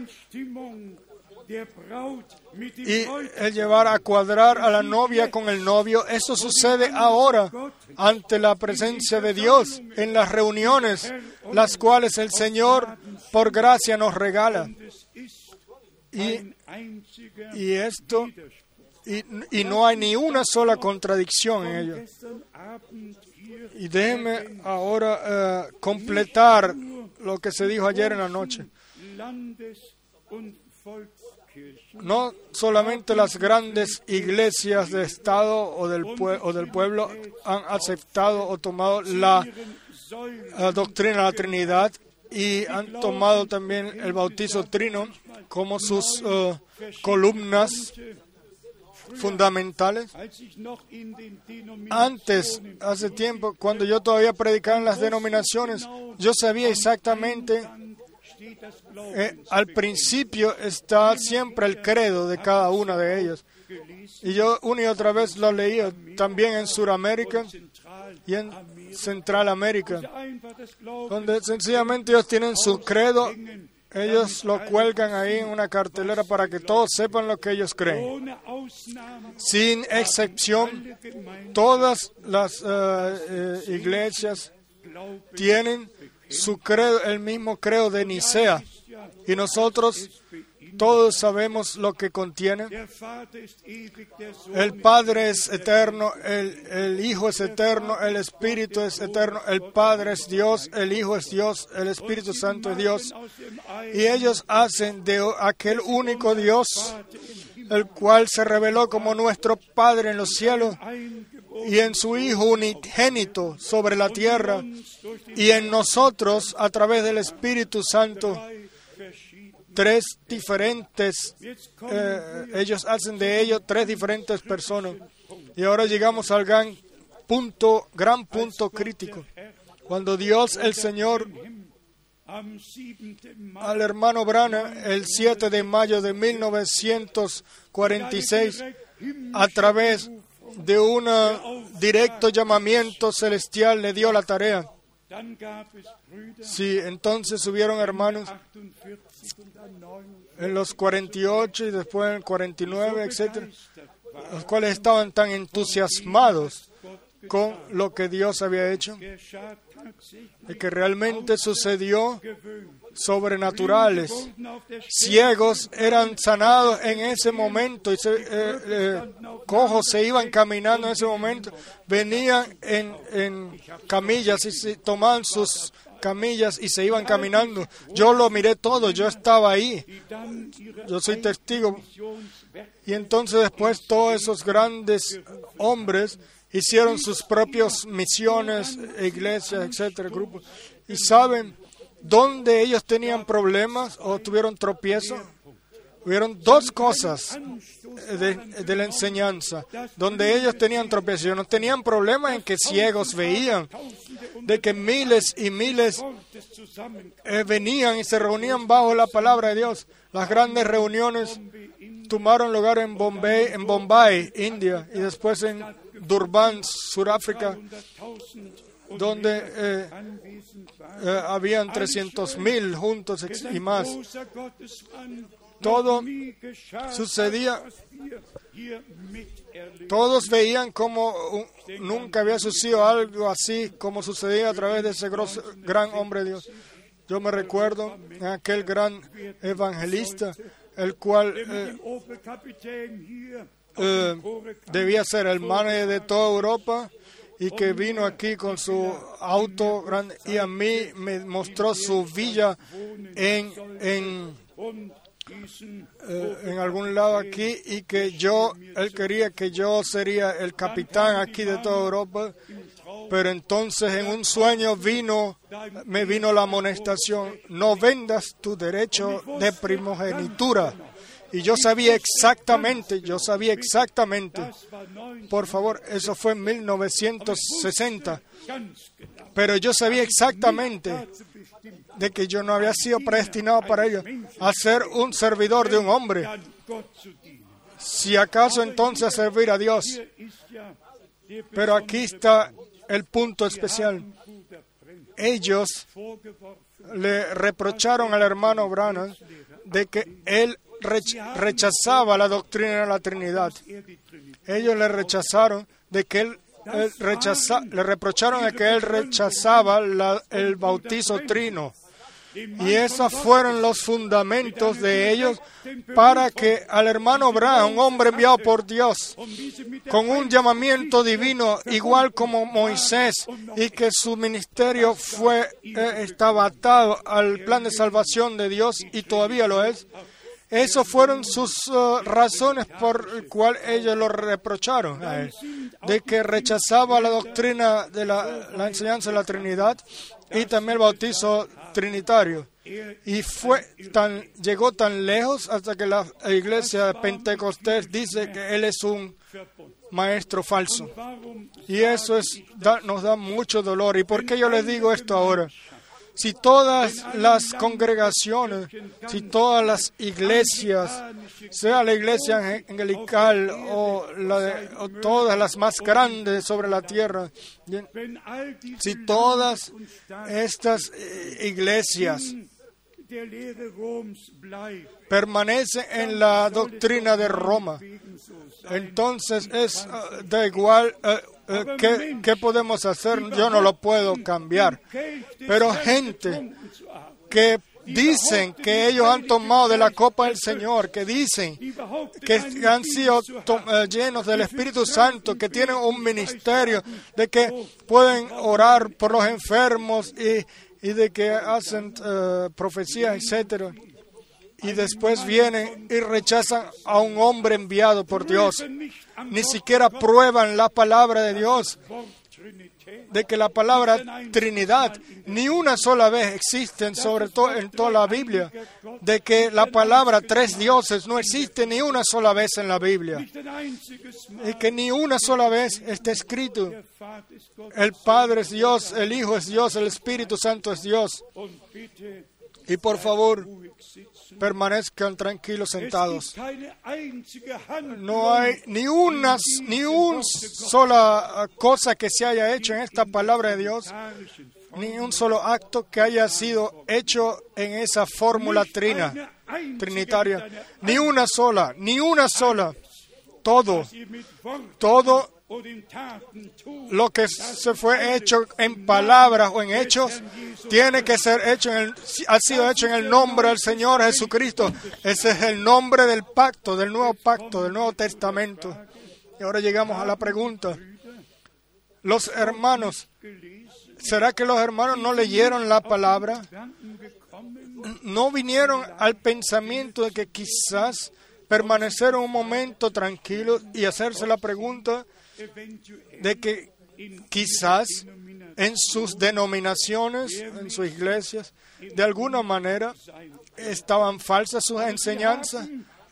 y el llevar a cuadrar a la novia con el novio. Eso sucede ahora ante la presencia de Dios en las reuniones, las cuales el Señor por gracia nos regala. Y, y esto y, y no hay ni una sola contradicción en ello. Y déjeme ahora uh, completar lo que se dijo ayer en la noche. No solamente las grandes iglesias de Estado o del, pue- o del pueblo han aceptado o tomado la uh, doctrina de la Trinidad y han tomado también el bautizo trino como sus uh, columnas fundamentales. Antes, hace tiempo, cuando yo todavía predicaba en las denominaciones, yo sabía exactamente, eh, al principio está siempre el credo de cada una de ellas. Y yo una y otra vez lo leía también en Suramérica y en Centralamérica, donde sencillamente ellos tienen su credo. Ellos lo cuelgan ahí en una cartelera para que todos sepan lo que ellos creen. Sin excepción, todas las uh, uh, iglesias tienen su credo, el mismo credo de Nicea. Y nosotros todos sabemos lo que contiene. El Padre es eterno, el, el Hijo es eterno, el Espíritu es eterno, el Padre es Dios, el Hijo es Dios, el Espíritu Santo es Dios. Y ellos hacen de aquel único Dios, el cual se reveló como nuestro Padre en los cielos, y en su Hijo unigénito sobre la tierra, y en nosotros, a través del Espíritu Santo, tres diferentes, eh, ellos hacen de ellos tres diferentes personas. Y ahora llegamos al gran punto, gran punto crítico. Cuando Dios, el Señor, al hermano Branham, el siete de mayo de mil novecientos cuarenta y seis, a través de un directo llamamiento celestial, le dio la tarea. Sí, entonces hubieron hermanos en los cuarenta y ocho y después en el cuarenta y nueve, etcétera, los cuales estaban tan entusiasmados con lo que Dios había hecho, de que realmente sucedió sobrenaturales. Ciegos eran sanados en ese momento y se, eh, eh, cojos se iban caminando en ese momento, venían en, en camillas y se tomaban sus camillas y se iban caminando. Yo lo miré todo, yo estaba ahí, yo soy testigo. Y entonces después todos esos grandes hombres hicieron sus propias misiones, iglesias, etcétera, grupos. Y saben dónde ellos tenían problemas o tuvieron tropiezo. Hubieron dos cosas de, de la enseñanza donde ellos tenían tropiezo. No tenían problemas en que ciegos veían, de que miles y miles eh, venían y se reunían bajo la palabra de Dios. Las grandes reuniones tomaron lugar en Bombay, en Bombay, India, y después en Durban, Sudáfrica, donde eh, eh, habían trescientos mil juntos y más. Todo sucedía, todos veían como un, nunca había sucedido algo así como sucedía a través de ese grosso, gran hombre de Dios. Yo me recuerdo en aquel gran evangelista, el cual eh, eh, debía ser el manager de toda Europa, y que vino aquí con su auto grande y a mí me mostró su villa en, en, eh, en algún lado aquí, y que yo, él quería que yo sería el capitán aquí de toda Europa. Pero entonces en un sueño vino, me vino la amonestación: no vendas tu derecho de primogenitura. Y yo sabía exactamente, yo sabía exactamente, por favor, eso fue en mil novecientos sesenta, pero yo sabía exactamente de que yo no había sido predestinado para ello, a ser un servidor de un hombre, si acaso entonces a servir a Dios. Pero aquí está el punto especial. Ellos le reprocharon al hermano Branham de que él rechazaba la doctrina de la Trinidad. Ellos le rechazaron de que él, él rechaza, le reprocharon de que él rechazaba la, el bautizo trino. Y esos fueron los fundamentos de ellos para que al hermano Branham, un hombre enviado por Dios, con un llamamiento divino igual como Moisés, y que su ministerio fue eh, estaba atado al plan de salvación de Dios y todavía lo es. Esas fueron sus uh, razones por las cuales ellos lo reprocharon a él, de que rechazaba la doctrina de la, la enseñanza de la Trinidad y también el bautizo trinitario. Y fue tan, llegó tan lejos hasta que la iglesia de Pentecostés dice que él es un maestro falso. Y eso es, da, nos da mucho dolor. ¿Y por qué yo les digo esto ahora? Si todas las congregaciones, si todas las iglesias, sea la iglesia angelical o, la de, o todas las más grandes sobre la tierra, si todas estas iglesias permanecen en la doctrina de Roma, entonces es uh, da igual uh, uh, ¿qué, qué podemos hacer. Yo no lo puedo cambiar, pero gente que dicen que ellos han tomado de la copa del Señor, que dicen que han sido uh, llenos del Espíritu Santo, que tienen un ministerio, de que pueden orar por los enfermos y, y de que hacen uh, profecías, etcétera. Y después vienen y rechazan a un hombre enviado por Dios. Ni siquiera prueban la palabra de Dios, de que la palabra Trinidad ni una sola vez existe sobre todo en toda la Biblia, de que la palabra tres dioses no existe ni una sola vez en la Biblia, y que ni una sola vez está escrito: el Padre es Dios, el Hijo es Dios, el Espíritu Santo es Dios. Y por favor, permanezcan tranquilos sentados. No hay ni una ni una sola cosa que se haya hecho en esta palabra de Dios, ni un solo acto que haya sido hecho en esa fórmula trina, trinitaria. Ni una sola, ni una sola. Todo, todo lo que se fue hecho en palabras o en hechos, tiene que ser hecho en el, ha sido hecho en el nombre del Señor Jesucristo. Ese es el nombre del pacto, del nuevo pacto, del Nuevo Testamento. Y ahora llegamos a la pregunta. Los hermanos, ¿será que los hermanos no leyeron la palabra? ¿No vinieron al pensamiento de que quizás permanecer un momento tranquilo y hacerse la pregunta de que quizás en sus denominaciones, en sus iglesias, de alguna manera estaban falsas sus enseñanzas?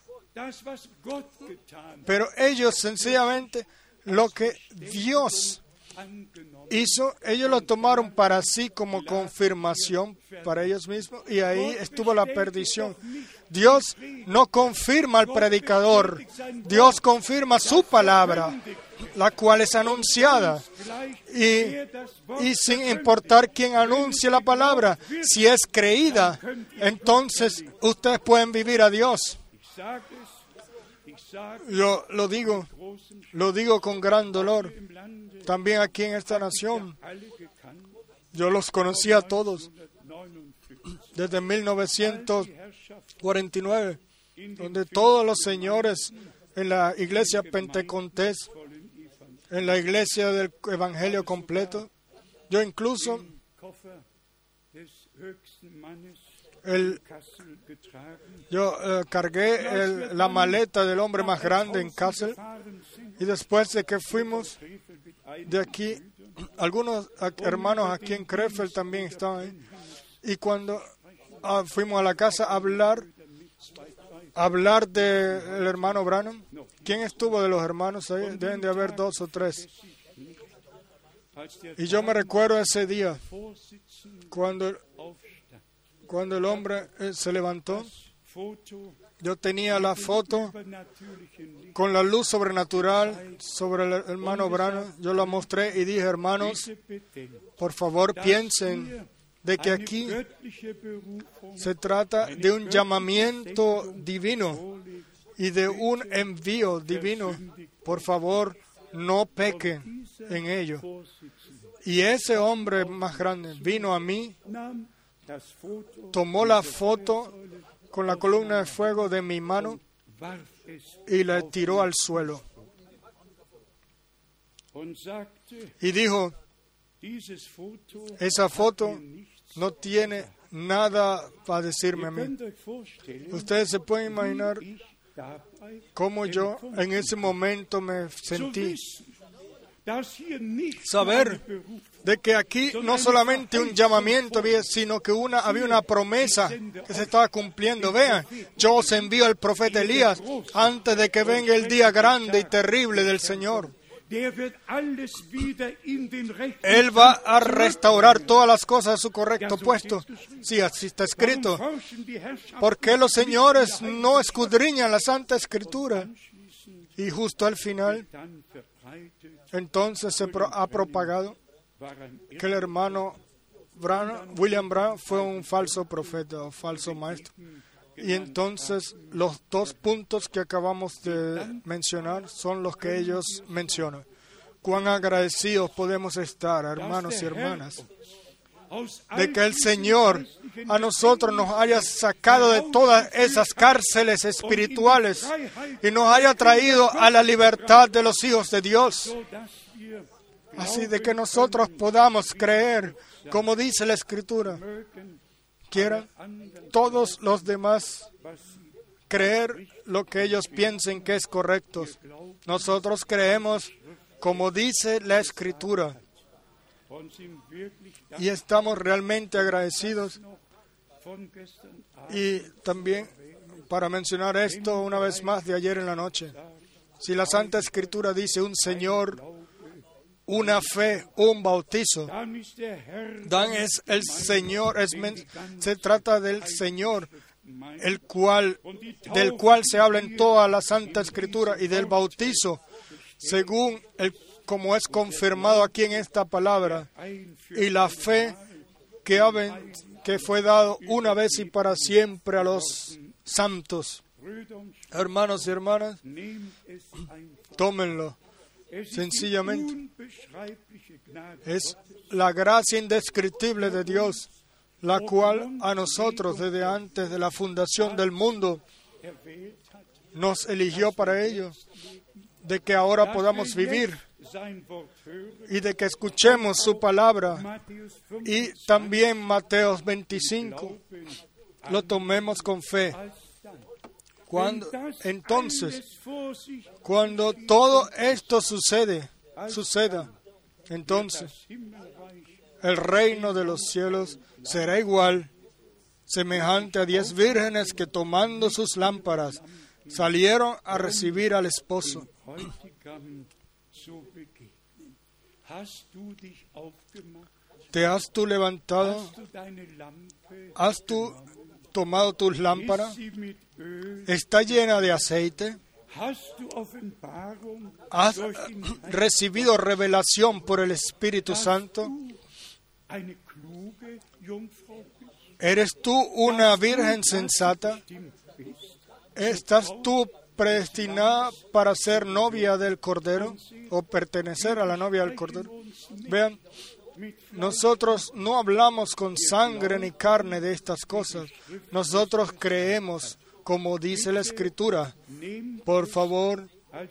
Pero ellos sencillamente lo que Dios hizo, ellos lo tomaron para sí como confirmación para ellos mismos, y ahí estuvo la perdición. Dios no confirma al predicador, Dios confirma su palabra, la cual es anunciada. Y, y sin importar quién anuncie la palabra, si es creída, entonces ustedes pueden vivir a Dios. Yo lo digo, lo digo con gran dolor. También aquí en esta nación, yo los conocí a todos desde mil novecientos cuarenta y nueve, donde todos los señores en la iglesia pentecostés, en la iglesia del Evangelio completo, yo incluso el, yo eh, cargué el, la maleta del hombre más grande en Kassel, y después de que fuimos de aquí, algunos hermanos aquí en Krefeld también estaban ahí, y cuando ah, fuimos a la casa a hablar, hablar del hermano Branham, ¿quién estuvo de los hermanos ahí? Deben de haber dos o tres. Y yo me recuerdo ese día, cuando, cuando el hombre eh, se levantó, yo tenía la foto con la luz sobrenatural sobre el hermano Branham. Yo la mostré y dije, hermanos, por favor piensen de que aquí se trata de un llamamiento divino y de un envío divino. Por favor, no pequen en ello. Y ese hombre más grande vino a mí, tomó la foto con la columna de fuego de mi mano y la tiró al suelo. Y dijo, esa foto no tiene nada para decirme a mí. Ustedes se pueden imaginar cómo yo en ese momento me sentí. Saber de que aquí no solamente un llamamiento había, sino que una, había una promesa que se estaba cumpliendo. Vean, yo os envío al profeta Elías antes de que venga el día grande y terrible del Señor. Él va a restaurar todas las cosas a su correcto puesto. Sí, así está escrito. ¿Por qué los señores no escudriñan la Santa Escritura? Y justo al final, entonces se pro- ha propagado que el hermano Branham, William Branham fue un falso profeta o falso maestro. Y entonces los dos puntos que acabamos de mencionar son los que ellos mencionan. Cuán agradecidos podemos estar, hermanos y hermanas, de que el Señor a nosotros nos haya sacado de todas esas cárceles espirituales y nos haya traído a la libertad de los hijos de Dios. Así de que nosotros podamos creer, como dice la Escritura, quieran todos los demás creer lo que ellos piensen que es correcto. Nosotros creemos como dice la Escritura y estamos realmente agradecidos. Y también, para mencionar esto una vez más de ayer en la noche, si la Santa Escritura dice un Señor, una fe, un bautizo, Dan es el Señor, es men- se trata del Señor, el cual, del cual se habla en toda la Santa Escritura, y del bautizo, según el, como es confirmado aquí en esta palabra, y la fe que, ha, que fue dado una vez y para siempre a los santos. Hermanos y hermanas, tómenlo Sencillamente, es la gracia indescriptible de Dios, la cual a nosotros desde antes de la fundación del mundo nos eligió para ello, de que ahora podamos vivir y de que escuchemos su palabra. Y también Mateo veinticinco lo tomemos con fe. Cuando, entonces, cuando todo esto sucede, suceda, entonces el reino de los cielos será igual, semejante a diez vírgenes que tomando sus lámparas salieron a recibir al esposo. ¿Te has tú levantado? ¿Has tú tomado tus lámparas? ¿Está llena de aceite? ¿Has recibido revelación por el Espíritu Santo? ¿Eres tú una virgen sensata? ¿Estás tú predestinada para ser novia del Cordero o pertenecer a la novia del Cordero? Vean, nosotros no hablamos con sangre ni carne de estas cosas. Nosotros creemos, como dice la Escritura. Por favor,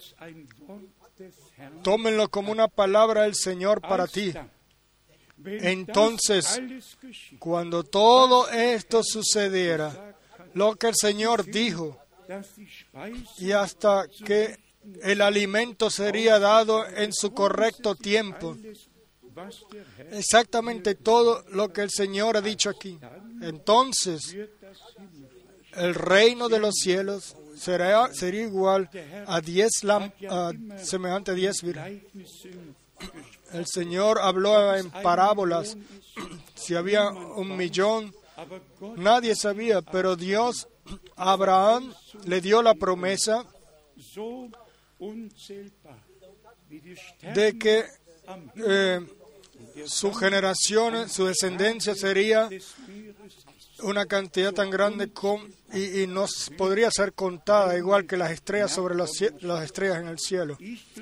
tómenlo como una palabra del Señor para ti. Entonces, cuando todo esto sucediera, lo que el Señor dijo, y hasta que el alimento sería dado en su correcto tiempo, exactamente todo lo que el Señor ha dicho aquí, entonces el reino de los cielos será, será igual a diez lámparas, semejante a diez vírgenes. El Señor habló en parábolas. Si había un millón, nadie sabía, pero Dios a Abraham le dio la promesa de que eh, su generación, su descendencia sería una cantidad tan grande con, y, y no podría ser contada, igual que las estrellas sobre las, las estrellas en el cielo.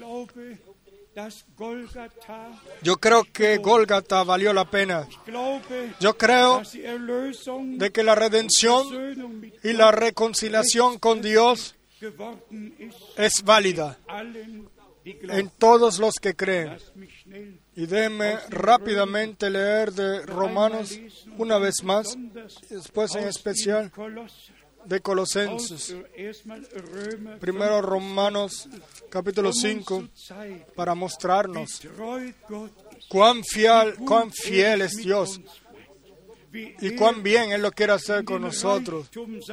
Yo creo que Gólgata valió la pena. Yo creo de que la redención y la reconciliación con Dios es válida en todos los que creen. Y déjenme rápidamente leer de Romanos una vez más, después en especial de Colosenses. Primero Romanos capítulo cinco, para mostrarnos cuán fiel, cuán fiel es Dios y cuán bien Él lo quiere hacer con nosotros.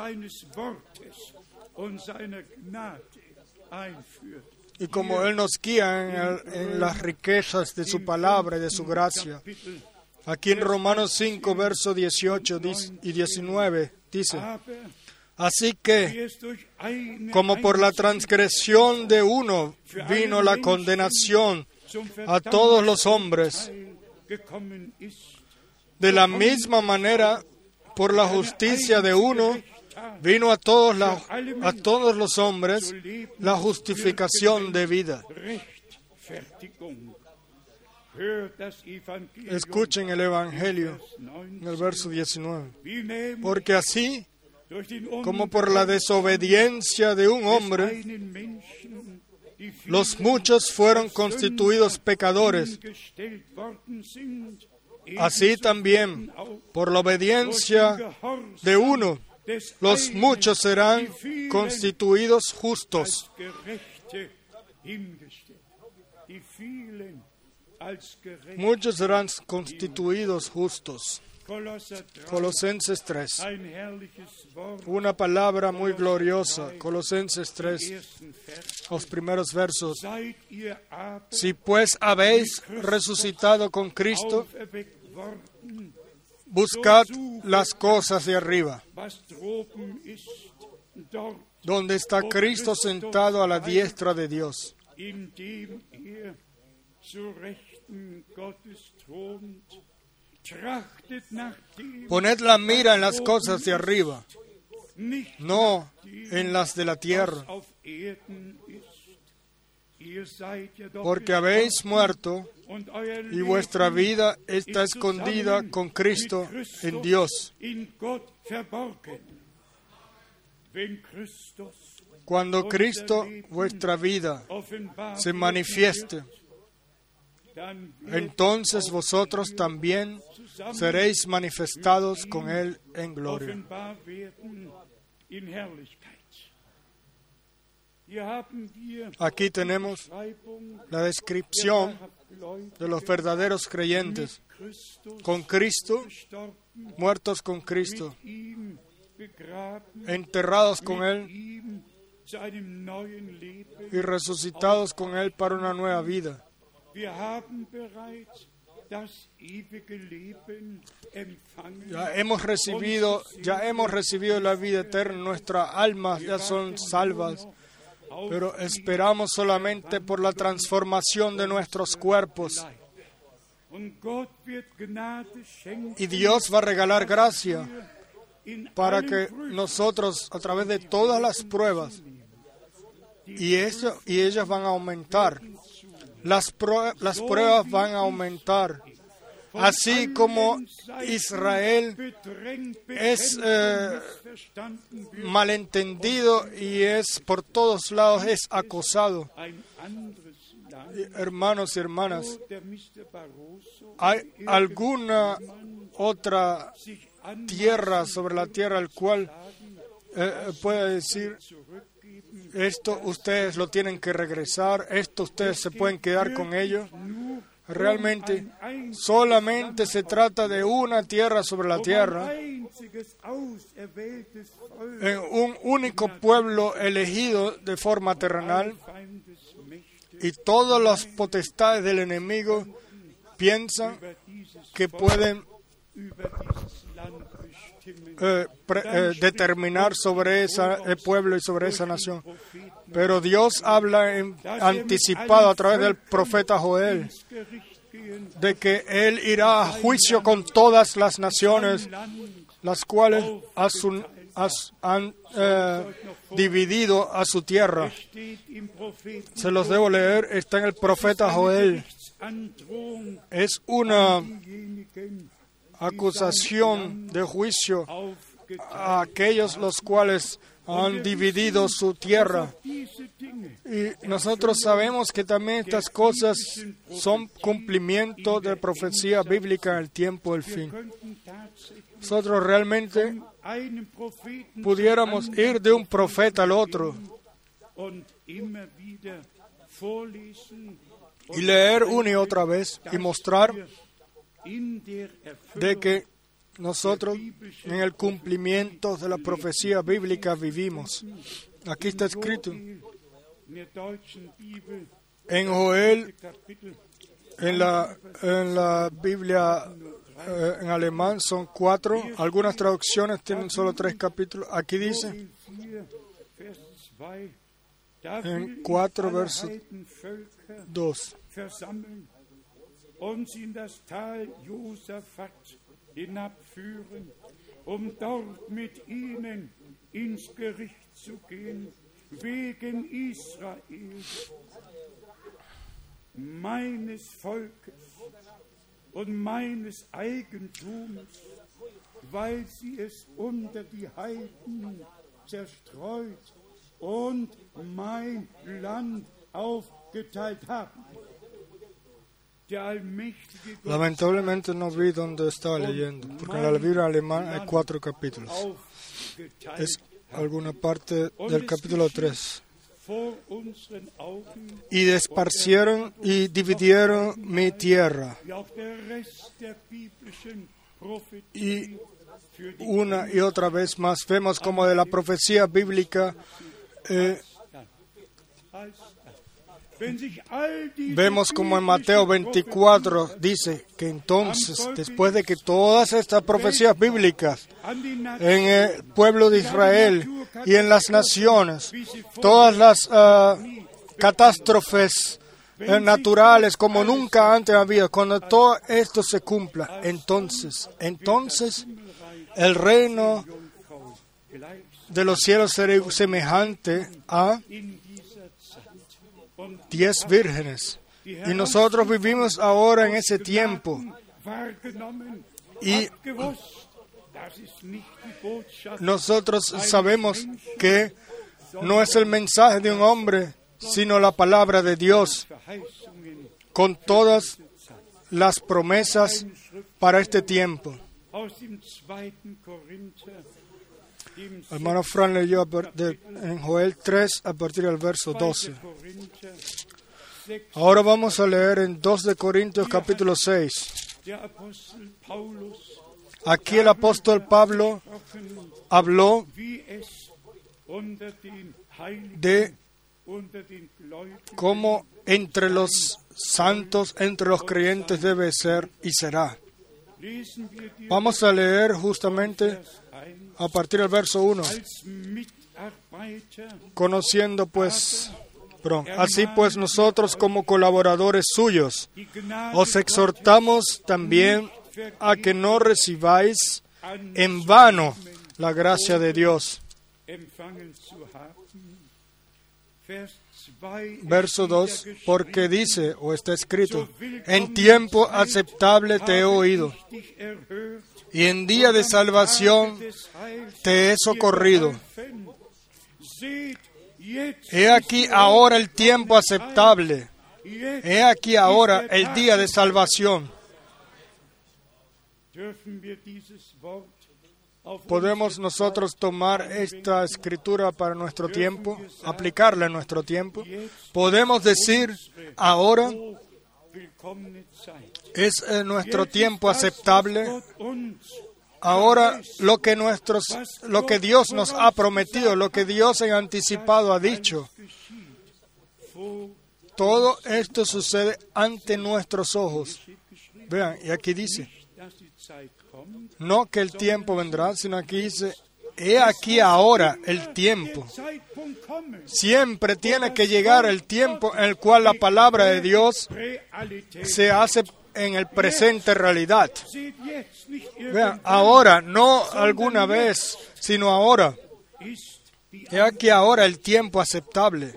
Y como Él nos guía en, el, en las riquezas de su palabra y de su gracia. Aquí en Romanos cinco, versos dieciocho y diecinueve, dice: así que, como por la transgresión de uno vino la condenación a todos los hombres, de la misma manera, por la justicia de uno, vino a todos, la, a todos los hombres la justificación de vida. Escuchen el Evangelio en el verso diecinueve. Porque así, como por la desobediencia de un hombre, los muchos fueron constituidos pecadores, así también, por la obediencia de uno, los muchos serán constituidos justos. Muchos serán constituidos justos. Colosenses tres. Una palabra muy gloriosa. Colosenses tres. Los primeros versos. Si pues habéis resucitado con Cristo, buscad las cosas de arriba, donde está Cristo sentado a la diestra de Dios. Poned la mira en las cosas de arriba, no en las de la tierra. porque habéis muerto y vuestra vida está escondida con Cristo en Dios. Cuando Cristo, vuestra vida, se manifieste, entonces vosotros también seréis manifestados con Él en gloria. Aquí tenemos la descripción de los verdaderos creyentes, con Cristo, muertos con Cristo, enterrados con Él y resucitados con Él para una nueva vida. Ya hemos recibido, ya hemos recibido la vida eterna, nuestras almas ya son salvas, pero esperamos solamente por la transformación de nuestros cuerpos. Y Dios va a regalar gracia para que nosotros, a través de todas las pruebas, y, eso, y ellas van a aumentar, las, pro, las pruebas van a aumentar, así como Israel es eh, malentendido y es por todos lados es acosado. Hermanos y hermanas, ¿hay alguna otra tierra sobre la tierra al cual eh, puede decir esto ustedes lo tienen que regresar, esto ustedes se pueden quedar con ello? Realmente solamente se trata de una tierra sobre la tierra, en un único pueblo elegido de forma terrenal, y todas las potestades del enemigo piensan que pueden eh, pre, eh, determinar sobre ese pueblo y sobre esa nación. Pero Dios habla en, anticipado a través del profeta Joel de que Él irá a juicio con todas las naciones, las cuales a su, a, han eh, dividido a su tierra. Se los debo leer, está en el profeta Joel. Es una acusación de juicio a aquellos los cuales han dividido su tierra. Y nosotros sabemos que también estas cosas son cumplimiento de profecía bíblica en el tiempo del fin. Nosotros realmente pudiéramos ir de un profeta al otro y leer una y otra vez y mostrar de que nosotros en el cumplimiento de la profecía bíblica vivimos. Aquí está escrito en Joel, en la, en la Biblia eh, en alemán son cuatro, algunas traducciones tienen solo tres capítulos. Aquí dice en cuatro versos dos. Und sie in das Tal Josaphat hinabführen, um dort mit ihnen ins Gericht zu gehen, wegen Israel, meines Volkes und meines Eigentums, weil sie es unter die Heiden zerstreut und mein Land aufgeteilt haben. Lamentablemente no vi dónde estaba leyendo, porque en la Biblia alemana hay cuatro capítulos. Es alguna parte del capítulo tres. Y esparcieron y dividieron mi tierra. Y una y otra vez más vemos como de la profecía bíblica eh, vemos como en Mateo veinticuatro dice que entonces, después de que todas estas profecías bíblicas en el pueblo de Israel y en las naciones, todas las uh, catástrofes uh, naturales como nunca antes ha habido, cuando todo esto se cumpla, entonces, entonces el reino de los cielos será semejante a diez vírgenes. Y nosotros vivimos ahora en ese tiempo. Y nosotros sabemos que no es el mensaje de un hombre, sino la palabra de Dios, con todas las promesas para este tiempo. Hermano Fran leyó en Joel tres a partir del verso doce. Ahora vamos a leer en dos de Corintios capítulo seis. Aquí el apóstol Pablo habló de cómo entre los santos, entre los creyentes debe ser y será. Vamos a leer justamente a partir del verso uno. Conociendo pues, perdón, así pues nosotros como colaboradores suyos, os exhortamos también a que no recibáis en vano la gracia de Dios. Verso dos, porque dice, o está escrito, en tiempo aceptable te he oído, y en día de salvación te he socorrido. He aquí ahora el tiempo aceptable, he aquí ahora el día de salvación. ¿Podemos nosotros tomar esta escritura para nuestro tiempo, aplicarla en nuestro tiempo? ¿Podemos decir ahora es eh, nuestro tiempo aceptable? Ahora lo que nuestros, lo que Dios nos ha prometido, lo que Dios en anticipado ha dicho, todo esto sucede ante nuestros ojos. Vean, y aquí dice, no que el tiempo vendrá, sino aquí dice, he aquí ahora el tiempo. Siempre tiene que llegar el tiempo en el cual la palabra de Dios se hace en el presente realidad. Vean, ahora, no alguna vez, sino ahora. He aquí ahora el tiempo aceptable.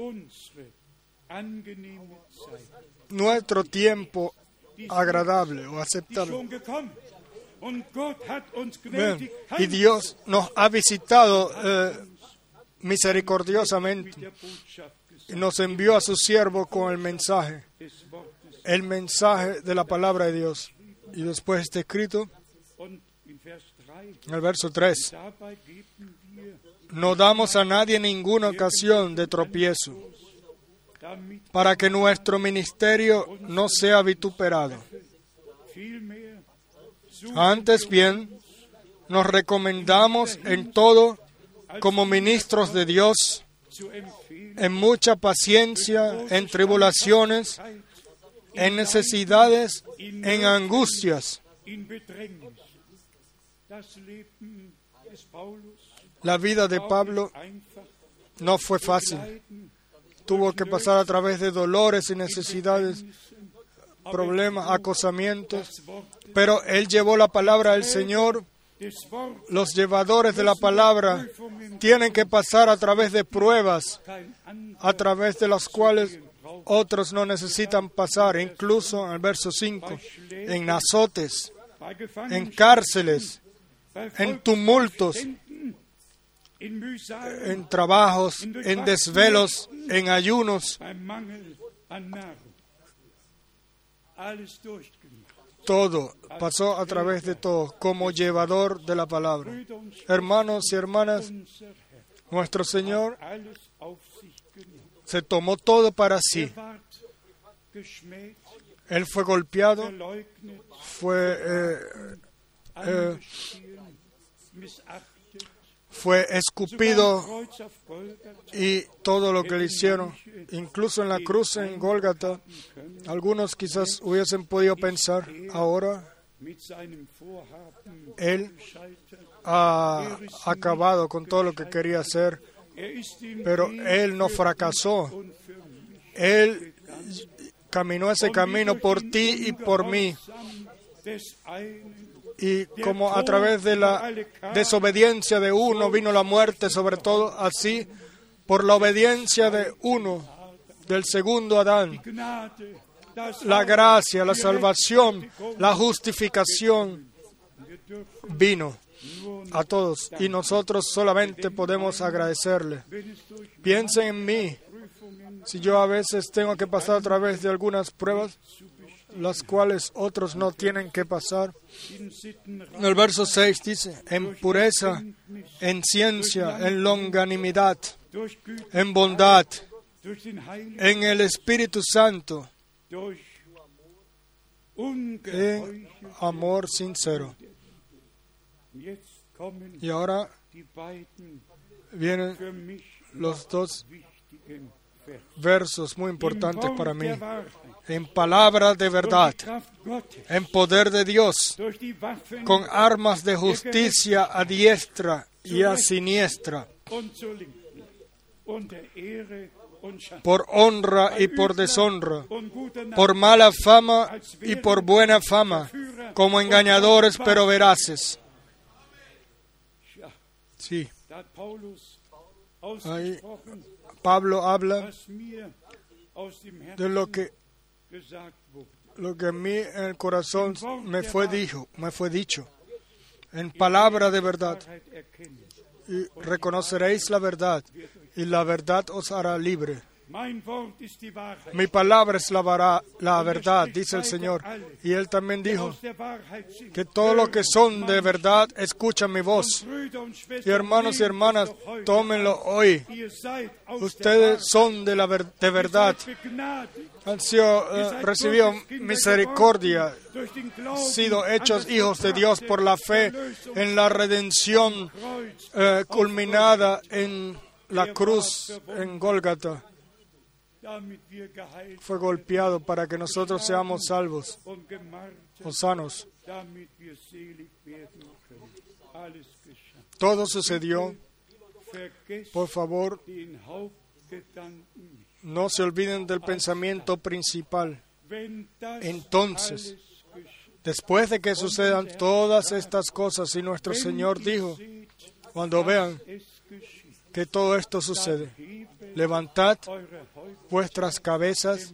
Nuestro tiempo agradable o aceptable. Vean, y Dios nos ha visitado eh, misericordiosamente y nos envió a su siervo con el mensaje, el mensaje de la palabra de Dios. Y después está escrito en el verso tres, no damos a nadie ninguna ocasión de tropiezo, para que nuestro ministerio no sea vituperado. Antes bien, nos recomendamos en todo como ministros de Dios, en mucha paciencia, en tribulaciones, en necesidades, en angustias. La vida de Pablo no fue fácil. Tuvo que pasar a través de dolores y necesidades, problemas, acosamientos, pero él llevó la palabra del Señor. Los llevadores de la palabra tienen que pasar a través de pruebas, a través de las cuales otros no necesitan pasar, incluso en el verso cinco, en azotes, en cárceles, en tumultos, en trabajos, en desvelos, en ayunos. Todo, pasó a través de todo, como llevador de la palabra. Hermanos y hermanas, nuestro Señor se tomó todo para sí. Él fue golpeado, fue, eh, eh, fue escupido y todo lo que le hicieron, incluso en la cruz en Gólgata. Algunos quizás hubiesen podido pensar, ahora Él ha acabado con todo lo que quería hacer, pero Él no fracasó. Él caminó ese camino por ti y por mí. Y como a través de la desobediencia de uno vino la muerte, sobre todo así, por la obediencia de uno del segundo Adán, la gracia, la salvación, la justificación vino a todos y nosotros solamente podemos agradecerle. Piensen en mí. Si yo a veces tengo que pasar a través de algunas pruebas, las cuales otros no tienen que pasar. En el verso seis dice, en pureza, en ciencia, en longanimidad, en bondad, en el Espíritu Santo, en amor sincero. Y ahora vienen los dos versos muy importantes para mí. En palabra de verdad, en poder de Dios, con armas de justicia a diestra y a siniestra, por honra y por deshonra, por mala fama y por buena fama, como engañadores pero veraces. Sí. Ahí Pablo habla de lo que lo que a mí en el corazón me fue dicho, me fue dicho, en palabra de verdad. Y reconoceréis la verdad, y la verdad os hará libre. Mi palabra es la, la verdad, dice el Señor. Y Él también dijo que todos los que son de verdad escuchan mi voz. Y hermanos y hermanas, tómenlo hoy. Ustedes son de, la ver, de verdad. Han sido uh, recibido misericordia, sido hechos hijos de Dios por la fe en la redención uh, culminada en la cruz en Gólgata. Fue golpeado para que nosotros seamos salvos o sanos. Todo sucedió. Por favor, no se olviden del pensamiento principal. Entonces, después de que sucedan todas estas cosas, y nuestro Señor dijo, cuando vean que todo esto sucede, levantad vuestras cabezas,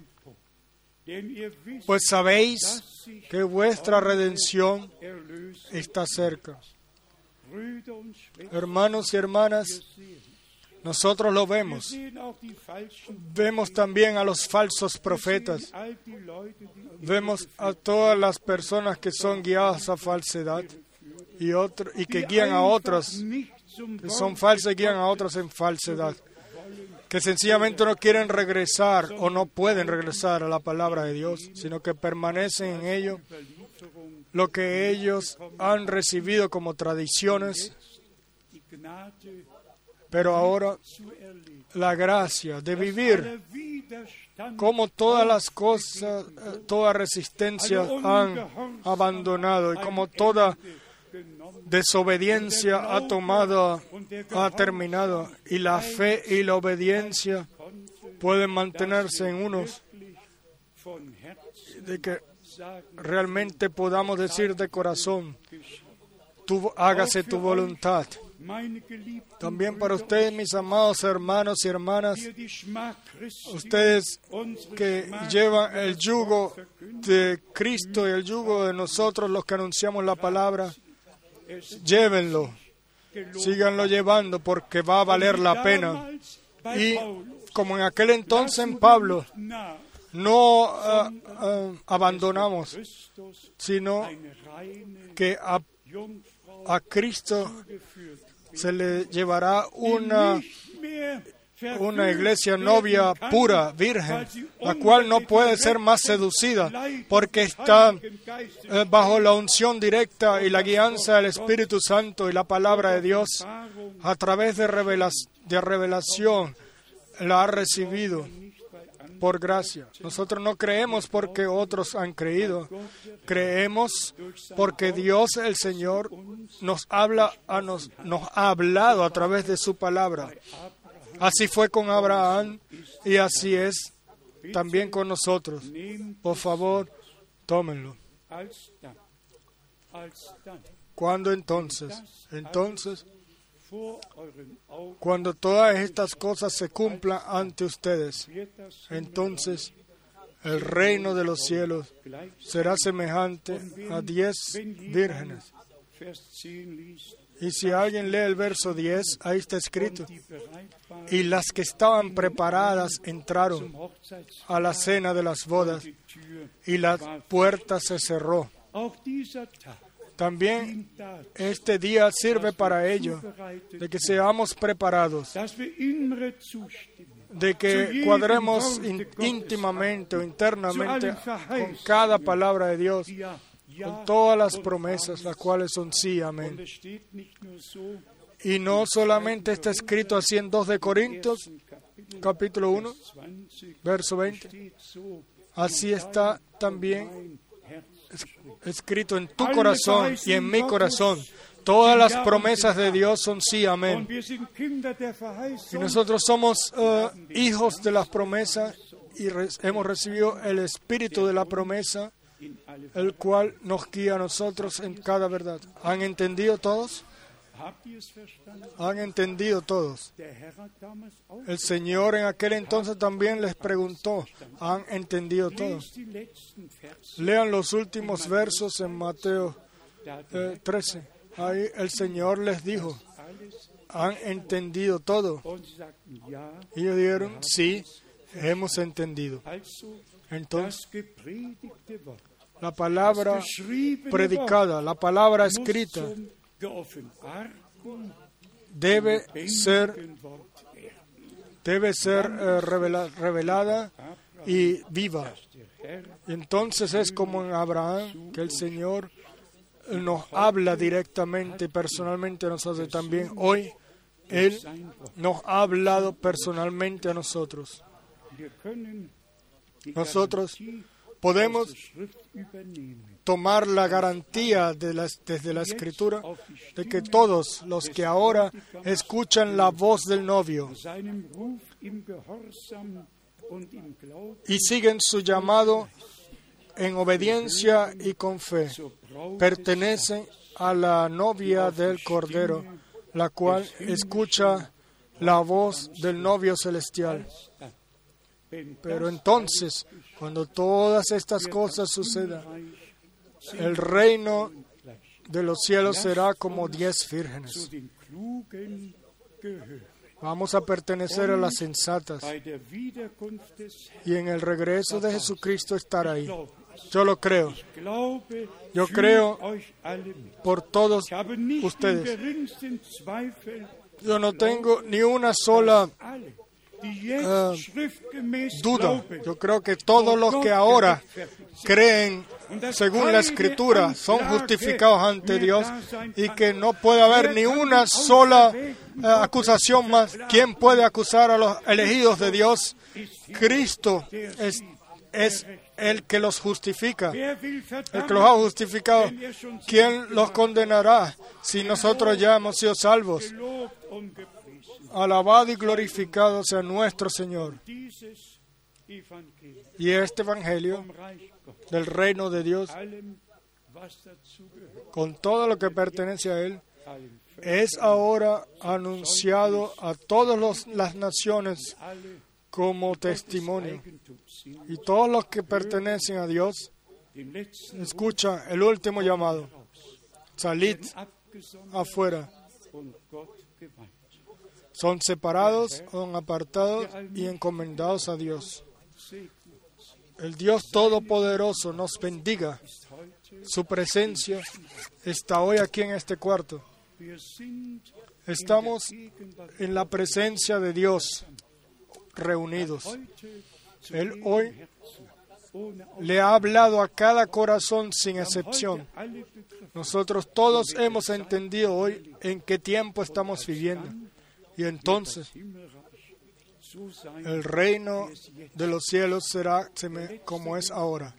pues sabéis que vuestra redención está cerca. Hermanos y hermanas, nosotros lo vemos. Vemos también a los falsos profetas. Vemos a todas las personas que son guiadas a falsedad y, otro, y que guían a otros, que son falsos y guían a otros en falsedad, que sencillamente no quieren regresar o no pueden regresar a la palabra de Dios, sino que permanecen en ello, lo que ellos han recibido como tradiciones. Pero ahora la gracia de vivir como todas las cosas, toda resistencia han abandonado y como toda desobediencia ha tomado, ha terminado, y la fe y la obediencia pueden mantenerse en unos, de que realmente podamos decir de corazón, tú, hágase tu voluntad. También para ustedes, mis amados hermanos y hermanas, ustedes que llevan el yugo de Cristo y el yugo de nosotros, los que anunciamos la palabra, llévenlo, síganlo llevando, porque va a valer la pena. Y como en aquel entonces en Pablo, no uh, uh, abandonamos, sino que a, a Cristo se le llevará una, una iglesia novia pura, virgen, la cual no puede ser más seducida, porque está eh, bajo la unción directa y la guianza del Espíritu Santo y la palabra de Dios, a través de, revelas, de revelación, la ha recibido por gracia. Nosotros no creemos porque otros han creído, creemos porque Dios el Señor nos habla a nos, nos ha hablado a través de su palabra. Así fue con Abraham y así es también con nosotros. Por favor, tómenlo. ¿Cuándo entonces? Entonces, Cuando todas estas cosas se cumplan ante ustedes, entonces el reino de los cielos será semejante a diez vírgenes. Y si alguien lee el verso diez, ahí está escrito: y las que estaban preparadas entraron a la cena de las bodas, y la puerta se cerró. También este día sirve para ello, de que seamos preparados, de que cuadremos in- íntimamente o internamente con cada palabra de Dios, con todas las promesas, las cuales son sí, amén. Y no solamente está escrito así en dos de Corintios, capítulo uno, verso veinte. Así está también escrito en tu corazón y en mi corazón. Todas las promesas de Dios son sí, amén. Y nosotros somos uh, hijos de las promesas y re- hemos recibido el espíritu de la promesa, el cual nos guía a nosotros en cada verdad. ¿Han entendido todos? ¿Han entendido todos? El Señor en aquel entonces también les preguntó: ¿han entendido todos? Lean los últimos versos en Mateo eh, trece. Ahí el Señor les dijo: ¿han entendido todo? Y ellos dijeron: sí, hemos entendido. Entonces, la palabra predicada, la palabra escrita, debe ser, debe ser eh, revela, revelada y viva. Entonces es como en Abraham, que el Señor nos habla directamente y personalmente a nosotros. También hoy Él nos ha hablado personalmente a nosotros. Nosotros podemos tomar la garantía de la, desde la Escritura de que todos los que ahora escuchan la voz del novio y siguen su llamado en obediencia y con fe, pertenecen a la novia del Cordero, la cual escucha la voz del novio celestial. Pero entonces, cuando todas estas cosas sucedan, el reino de los cielos será como diez vírgenes. Vamos a pertenecer a las sensatas y en el regreso de Jesucristo estar ahí. Yo lo creo. Yo creo por todos ustedes. Yo no tengo ni una sola Uh, duda. Yo creo que todos los que ahora creen según la Escritura son justificados ante Dios y que no puede haber ni una sola uh, acusación más. ¿Quién puede acusar a los elegidos de Dios? Cristo es, es el que los justifica, el que los ha justificado. ¿Quién los condenará si nosotros ya hemos sido salvos? Alabado y glorificado sea nuestro Señor. Y este Evangelio del reino de Dios, con todo lo que pertenece a Él, es ahora anunciado a todas las naciones como testimonio. Y todos los que pertenecen a Dios escuchan el último llamado: salid afuera. Son separados, son apartados y encomendados a Dios. El Dios Todopoderoso nos bendiga. Su presencia está hoy aquí en este cuarto. Estamos en la presencia de Dios, reunidos. Él hoy le ha hablado a cada corazón sin excepción. Nosotros todos hemos entendido hoy en qué tiempo estamos viviendo. Y entonces el reino de los cielos será como es ahora.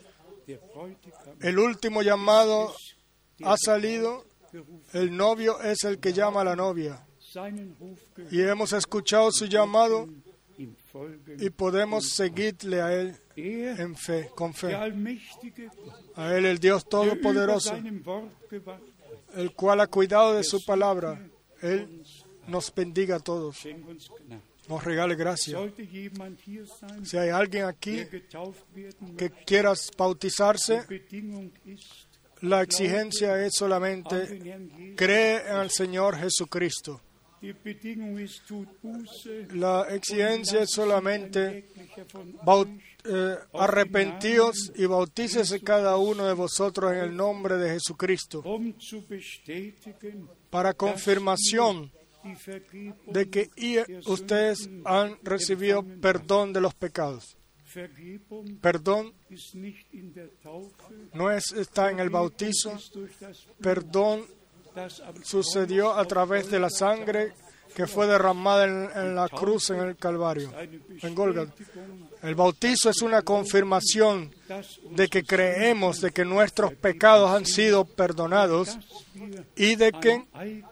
El último llamado ha salido. El novio es el que llama a la novia. Y hemos escuchado su llamado y podemos seguirle a Él en fe, con fe. A Él, el Dios Todopoderoso, el cual ha cuidado de su palabra, Él nos bendiga a todos, nos regale gracia. Si hay alguien aquí que quiera bautizarse, la exigencia es solamente cree en el Señor Jesucristo. La exigencia es solamente baut, eh, arrepentíos y bautícese cada uno de vosotros en el nombre de Jesucristo, para confirmación de que ustedes han recibido perdón de los pecados. Perdón no es, está en el bautizo. Perdón sucedió a través de la sangre que fue derramada en, en la cruz en el Calvario, en Gólgota. El bautizo es una confirmación de que creemos de que nuestros pecados han sido perdonados y de que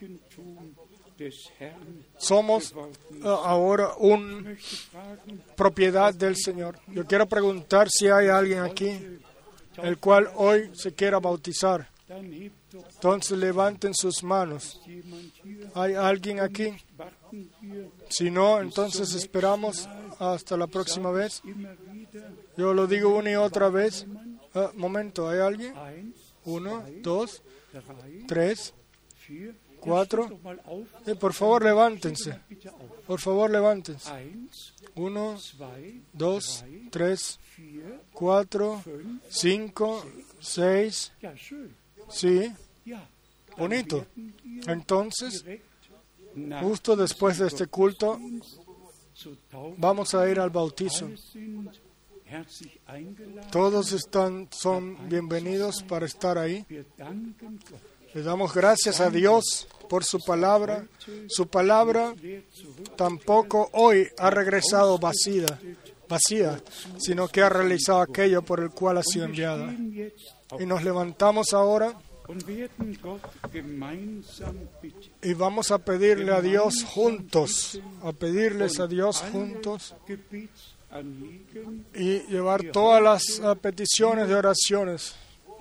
somos uh, ahora una propiedad del Señor. Yo quiero preguntar si hay alguien aquí el cual hoy se quiera bautizar. Entonces levanten sus manos. ¿Hay alguien aquí? Si no, entonces esperamos hasta la próxima vez. Yo lo digo una y otra vez. Uh, momento, ¿hay alguien? Uno, dos, tres, cuatro. Eh, por favor, levántense. Por favor, levántense. Uno, dos, tres, cuatro, cinco, seis. Sí, bonito. Entonces, justo después de este culto, vamos a ir al bautizo. Todos están, son bienvenidos para estar ahí. Le damos gracias a Dios por su palabra. Su palabra tampoco hoy ha regresado vacía, vacía, sino que ha realizado aquello por el cual ha sido enviada. Y nos levantamos ahora y vamos a pedirle a Dios juntos, a pedirles a Dios juntos y llevar todas las uh, peticiones de oraciones.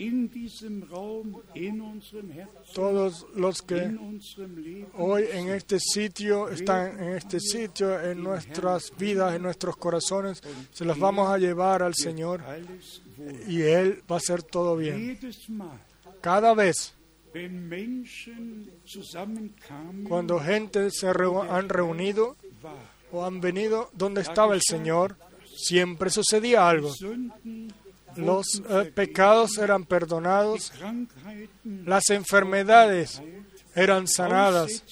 Todos los que hoy en este sitio están en este sitio, en nuestras vidas, en nuestros corazones, se los vamos a llevar al Señor y Él va a hacer todo bien. Cada vez, cuando gente se reu- han reunido o han venido donde estaba el Señor, siempre sucedía algo. Los eh, pecados eran perdonados, las enfermedades eran sanadas,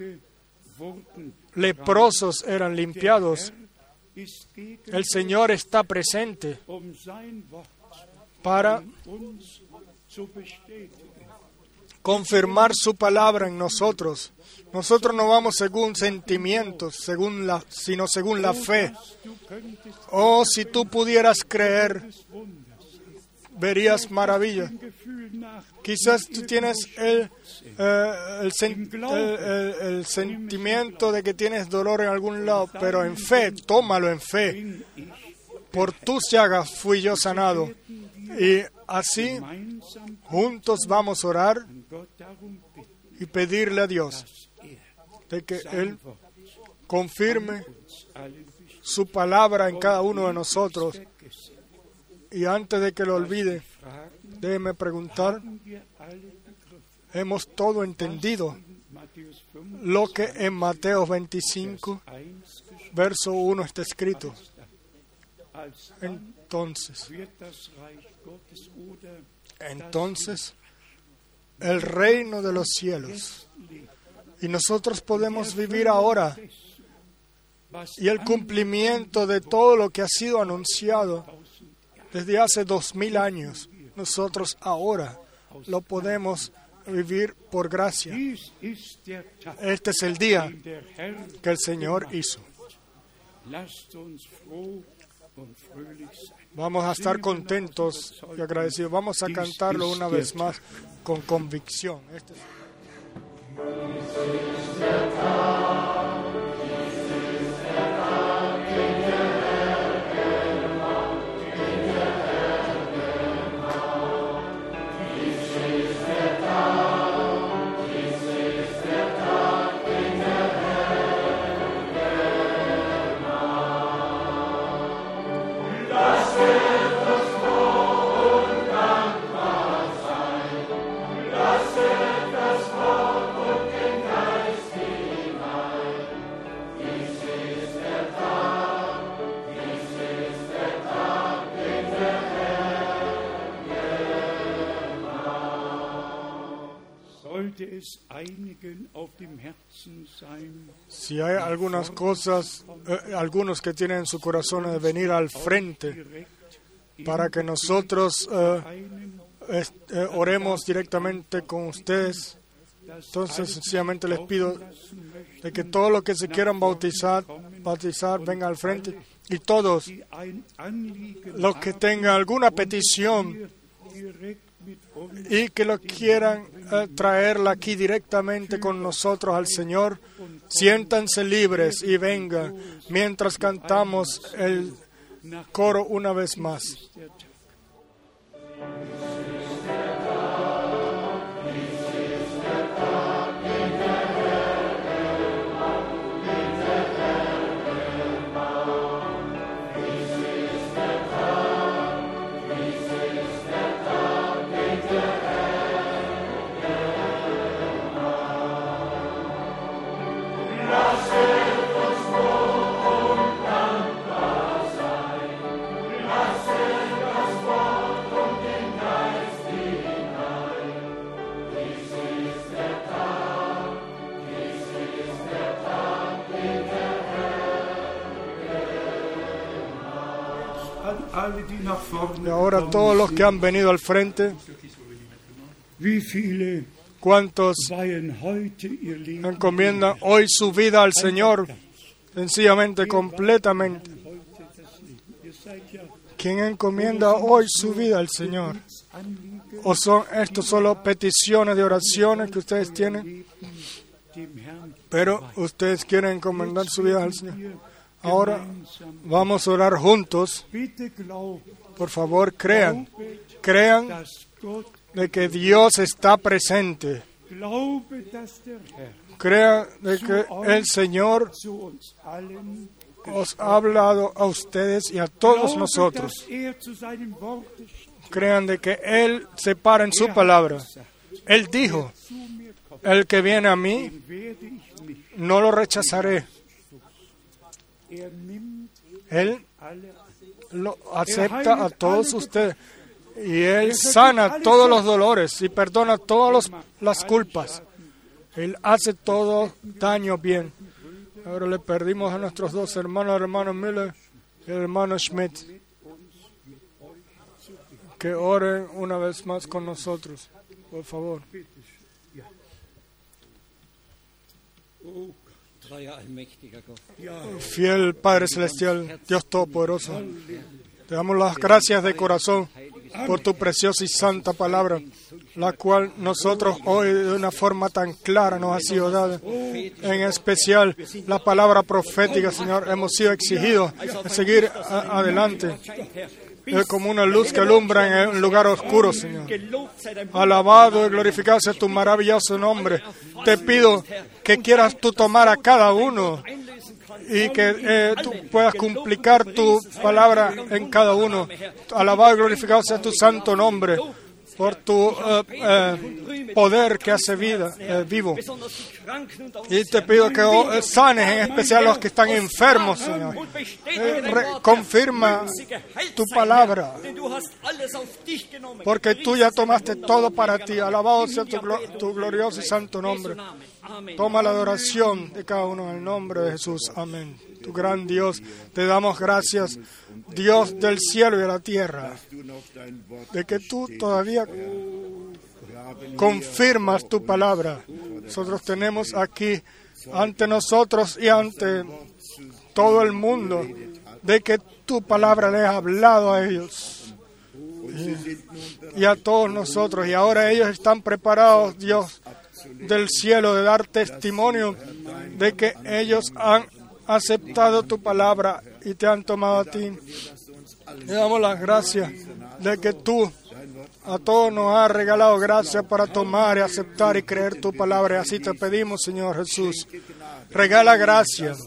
leprosos eran limpiados. El Señor está presente para confirmar su palabra en nosotros. Nosotros no vamos según sentimientos, según la, sino según la fe. Oh, si tú pudieras creer, verías maravillas. Quizás tú tienes el, eh, el, sen, el, el, el sentimiento de que tienes dolor en algún lado, pero en fe, tómalo en fe. Por tus llagas fui yo sanado. Y así, juntos vamos a orar y pedirle a Dios de que Él confirme su palabra en cada uno de nosotros. Y antes de que lo olvide, déjeme preguntar, ¿hemos todo entendido lo que en Mateo veinticinco, verso uno está escrito? Entonces, entonces, el reino de los cielos, y nosotros podemos vivir ahora, y el cumplimiento de todo lo que ha sido anunciado desde hace dos mil años, nosotros ahora lo podemos vivir por gracia. Este es el día que el Señor hizo. Vamos a estar contentos y agradecidos. Vamos a cantarlo una vez más con convicción. Este es... Dies ist der Tag, dies ist der Tag, Si hay algunas cosas, eh, algunos que tienen en su corazón de venir al frente para que nosotros eh, est, eh, oremos directamente con ustedes, entonces sencillamente les pido de que todos los que se quieran bautizar, bautizar vengan al frente, y todos los que tengan alguna petición y que lo quieran eh, traerla aquí directamente con nosotros al Señor, siéntanse libres y vengan mientras cantamos el coro una vez más. Y ahora todos los que han venido al frente, ¿cuántos encomiendan hoy su vida al Señor? Sencillamente, completamente. ¿Quién encomienda hoy su vida al Señor? ¿O son estos solo peticiones de oraciones que ustedes tienen? Pero ustedes quieren encomendar su vida al Señor. Ahora vamos a orar juntos. Por favor, crean, crean de que Dios está presente. Crean de que el Señor os ha hablado a ustedes y a todos nosotros. Crean de que Él se para en su palabra. Él dijo, el que viene a mí, no lo rechazaré. Él lo acepta a todos ustedes y Él sana todos los dolores y perdona todas las culpas. Él hace todo daño bien. Ahora le perdimos a nuestros dos hermanos, el hermano Miller y el hermano Schmidt, que oren una vez más con nosotros, por favor. Fiel Padre Celestial, Dios Todopoderoso, te damos las gracias de corazón por tu preciosa y santa palabra, la cual nosotros hoy de una forma tan clara nos ha sido dada. En especial la palabra profética, Señor, hemos sido exigidos a seguir a- adelante. Es como una luz que alumbra en un lugar oscuro, Señor. Alabado y glorificado sea tu maravilloso nombre. Te pido que quieras tú tomar a cada uno y que eh, tú puedas complicar tu palabra en cada uno. Alabado y glorificado sea tu santo nombre por tu uh, uh, poder que hace vida uh, vivo. Y te pido que oh, sanes en especial a los que están enfermos, Señor. Eh, re- confirma tu palabra, porque tú ya tomaste todo para ti. Alabado sea tu, glo- tu glorioso y santo nombre. Toma la adoración de cada uno en el nombre de Jesús. Amén. Tu gran Dios, te damos gracias, Dios del cielo y de la tierra, de que tú todavía confirmas tu palabra. Nosotros tenemos aquí ante nosotros y ante todo el mundo de que tu palabra le ha hablado a ellos y, y a todos nosotros. Y ahora ellos están preparados, Dios del cielo, de dar testimonio de que ellos han aceptado tu palabra y te han tomado a ti. Le damos las gracias de que tú a todos nos has regalado gracia para tomar y aceptar y creer tu palabra. Y así te pedimos, Señor Jesús, regala gracia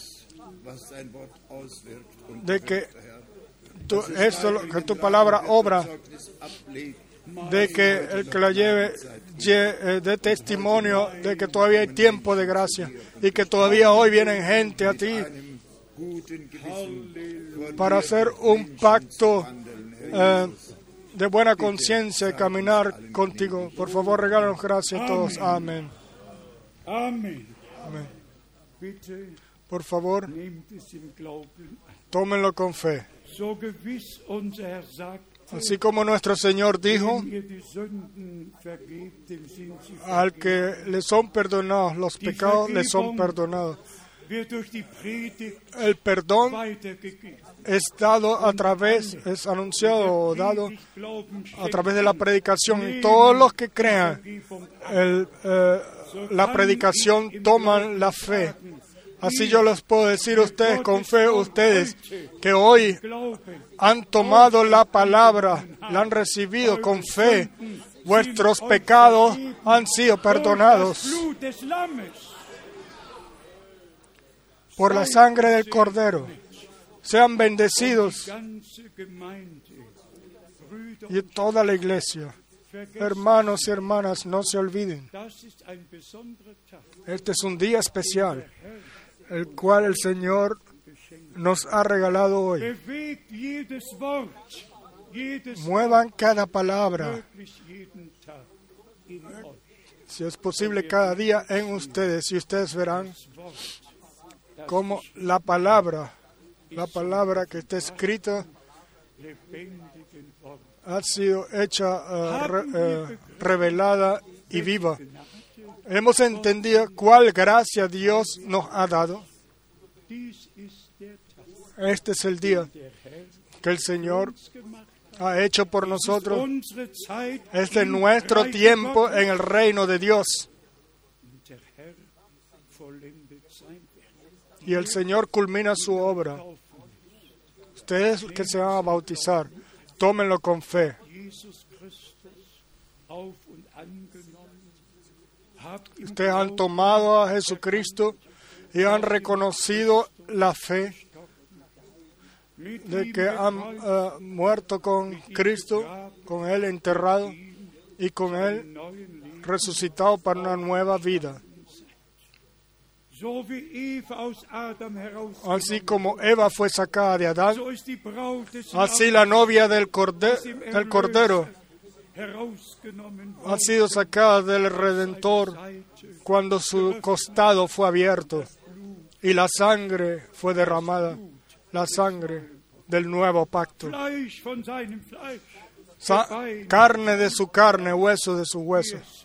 de que tu, esto, que tu palabra obra, de que el que la lleve, lleve de testimonio de que todavía hay tiempo de gracia y que todavía hoy vienen gente a ti para hacer un pacto eh, de buena conciencia y caminar contigo. Por favor, regálanos gracias a todos. Amén. Amén. Amén. Bitte Por favor, nehmt es im Glauben an. tómenlo con fe. So gewiss unser Herr sagt, Así como nuestro Señor dijo, wenn ihr die Sünden vergebt, dem sind sie al vergeben. que le son perdonados los pecados, le son perdonados. Wird durch die Predigt El perdón weitergegeben. es dado a través, es anunciado o dado a través de la predicación. Y todos los que crean el, eh, la predicación toman la fe. Así yo les puedo decir a ustedes, con fe, ustedes que hoy han tomado la palabra, la han recibido con fe, vuestros pecados han sido perdonados por la sangre del Cordero. Sean bendecidos y toda la iglesia. Hermanos y hermanas, no se olviden. Este es un día especial, el cual el Señor nos ha regalado hoy. Muevan cada palabra, si es posible cada día en ustedes, y ustedes verán cómo la palabra, la palabra que está escrita, ha sido hecha, uh, re, uh, revelada y viva. Hemos entendido cuál gracia Dios nos ha dado. Este es el día que el Señor ha hecho por nosotros. Este es nuestro tiempo en el reino de Dios. Y el Señor culmina su obra. Ustedes que se van a bautizar, tómenlo con fe. Ustedes han tomado a Jesucristo y han reconocido la fe de que han uh, muerto con Cristo, con Él enterrado y con Él resucitado para una nueva vida. Así como Eva fue sacada de Adán, así la novia del cordero, del cordero ha sido sacada del Redentor cuando su costado fue abierto y la sangre fue derramada, la sangre del nuevo pacto. Sa- carne de su carne, hueso de sus huesos.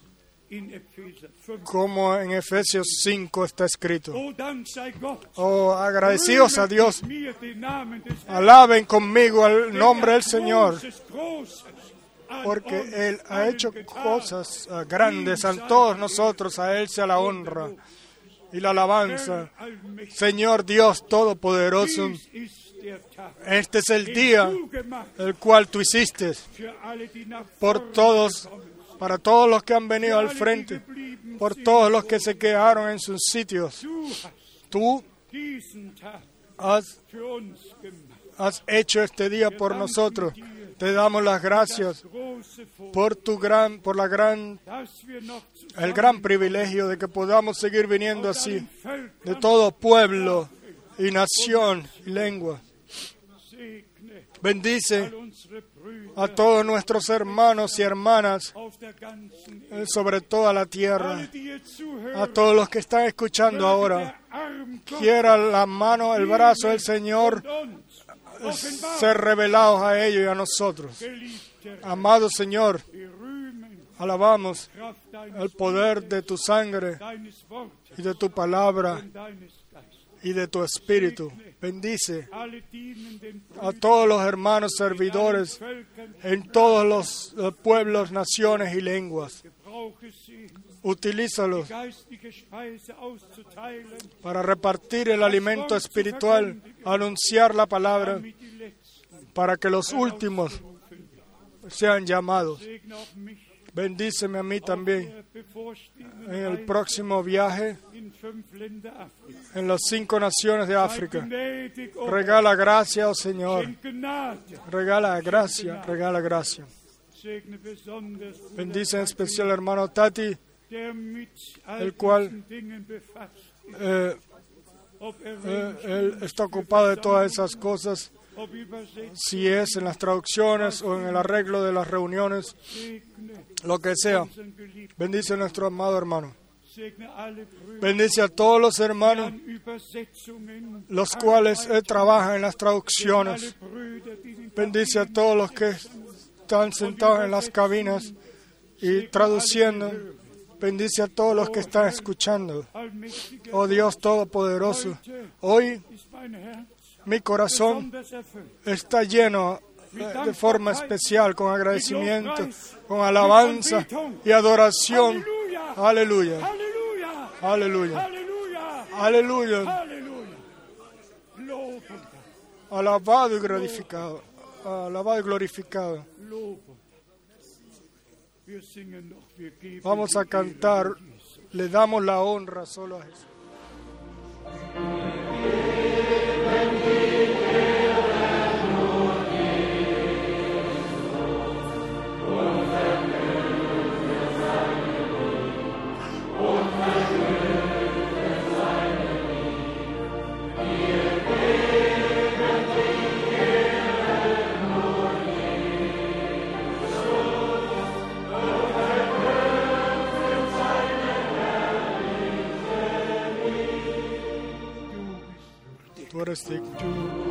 Como en Efesios cinco está escrito. Oh, agradecidos a Dios, alaben conmigo el nombre del Señor, porque Él ha hecho cosas uh, grandes a todos nosotros. A Él sea la honra y la alabanza. Señor Dios Todopoderoso, este es el día el cual tú hiciste por todos, para todos los que han venido al frente, por todos los que se quedaron en sus sitios. Tú has, has hecho este día por nosotros. Te damos las gracias por tu gran, por la gran, el gran privilegio de que podamos seguir viniendo así, de todo pueblo y nación y lengua. Bendice a todos nuestros hermanos y hermanas sobre toda la tierra, a todos los que están escuchando ahora. Quiera la mano, el brazo del Señor ser revelados a ellos y a nosotros. Amado Señor, alabamos el poder de tu sangre y de tu palabra y de tu espíritu. Bendice a todos los hermanos servidores en todos los uh, pueblos, naciones y lenguas. Utilízalos para repartir el alimento espiritual, anunciar la palabra, para que los últimos sean llamados. Bendíceme a mí también en el próximo viaje en las cinco naciones de África. Regala gracia, oh Señor. Regala gracia, regala gracia. Bendice en especial al hermano Tati, el cual eh, eh, él está ocupado de todas esas cosas. si es en las traducciones o en el arreglo de las reuniones, lo que sea. Bendice a nuestro amado hermano. Bendice a todos los hermanos, los cuales eh, trabajan en las traducciones. Bendice a todos los que están sentados en las cabinas y traduciendo. Bendice a todos los que están escuchando. Oh Dios Todopoderoso, hoy mi corazón está lleno de forma especial, con agradecimiento, con alabanza y adoración. Aleluya. Aleluya. Aleluya. Alabado y glorificado. Alabado y glorificado. Vamos a cantar. Le damos la honra solo a Jesús. Tú eres digno.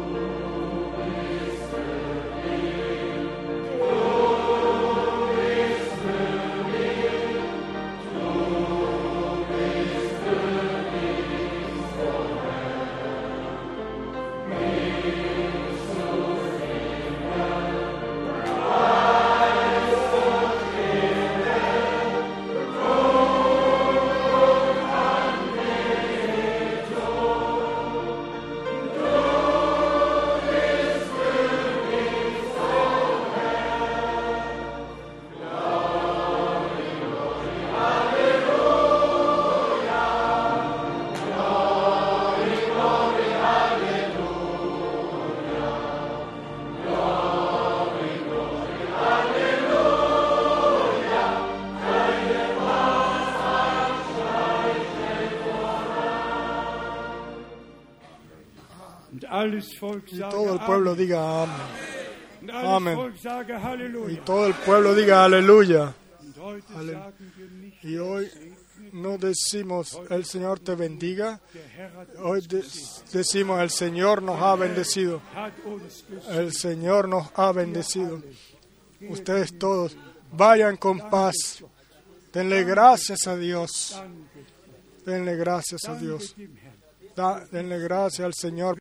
Y todo el pueblo diga amén. Amén. Y todo el pueblo diga aleluya. Aleluya. Y hoy no decimos el Señor te bendiga. Hoy de- decimos el Señor nos ha bendecido. El Señor nos ha bendecido. Ustedes todos vayan con paz. Denle gracias a Dios. Denle gracias a Dios. Da- denle gracias al Señor.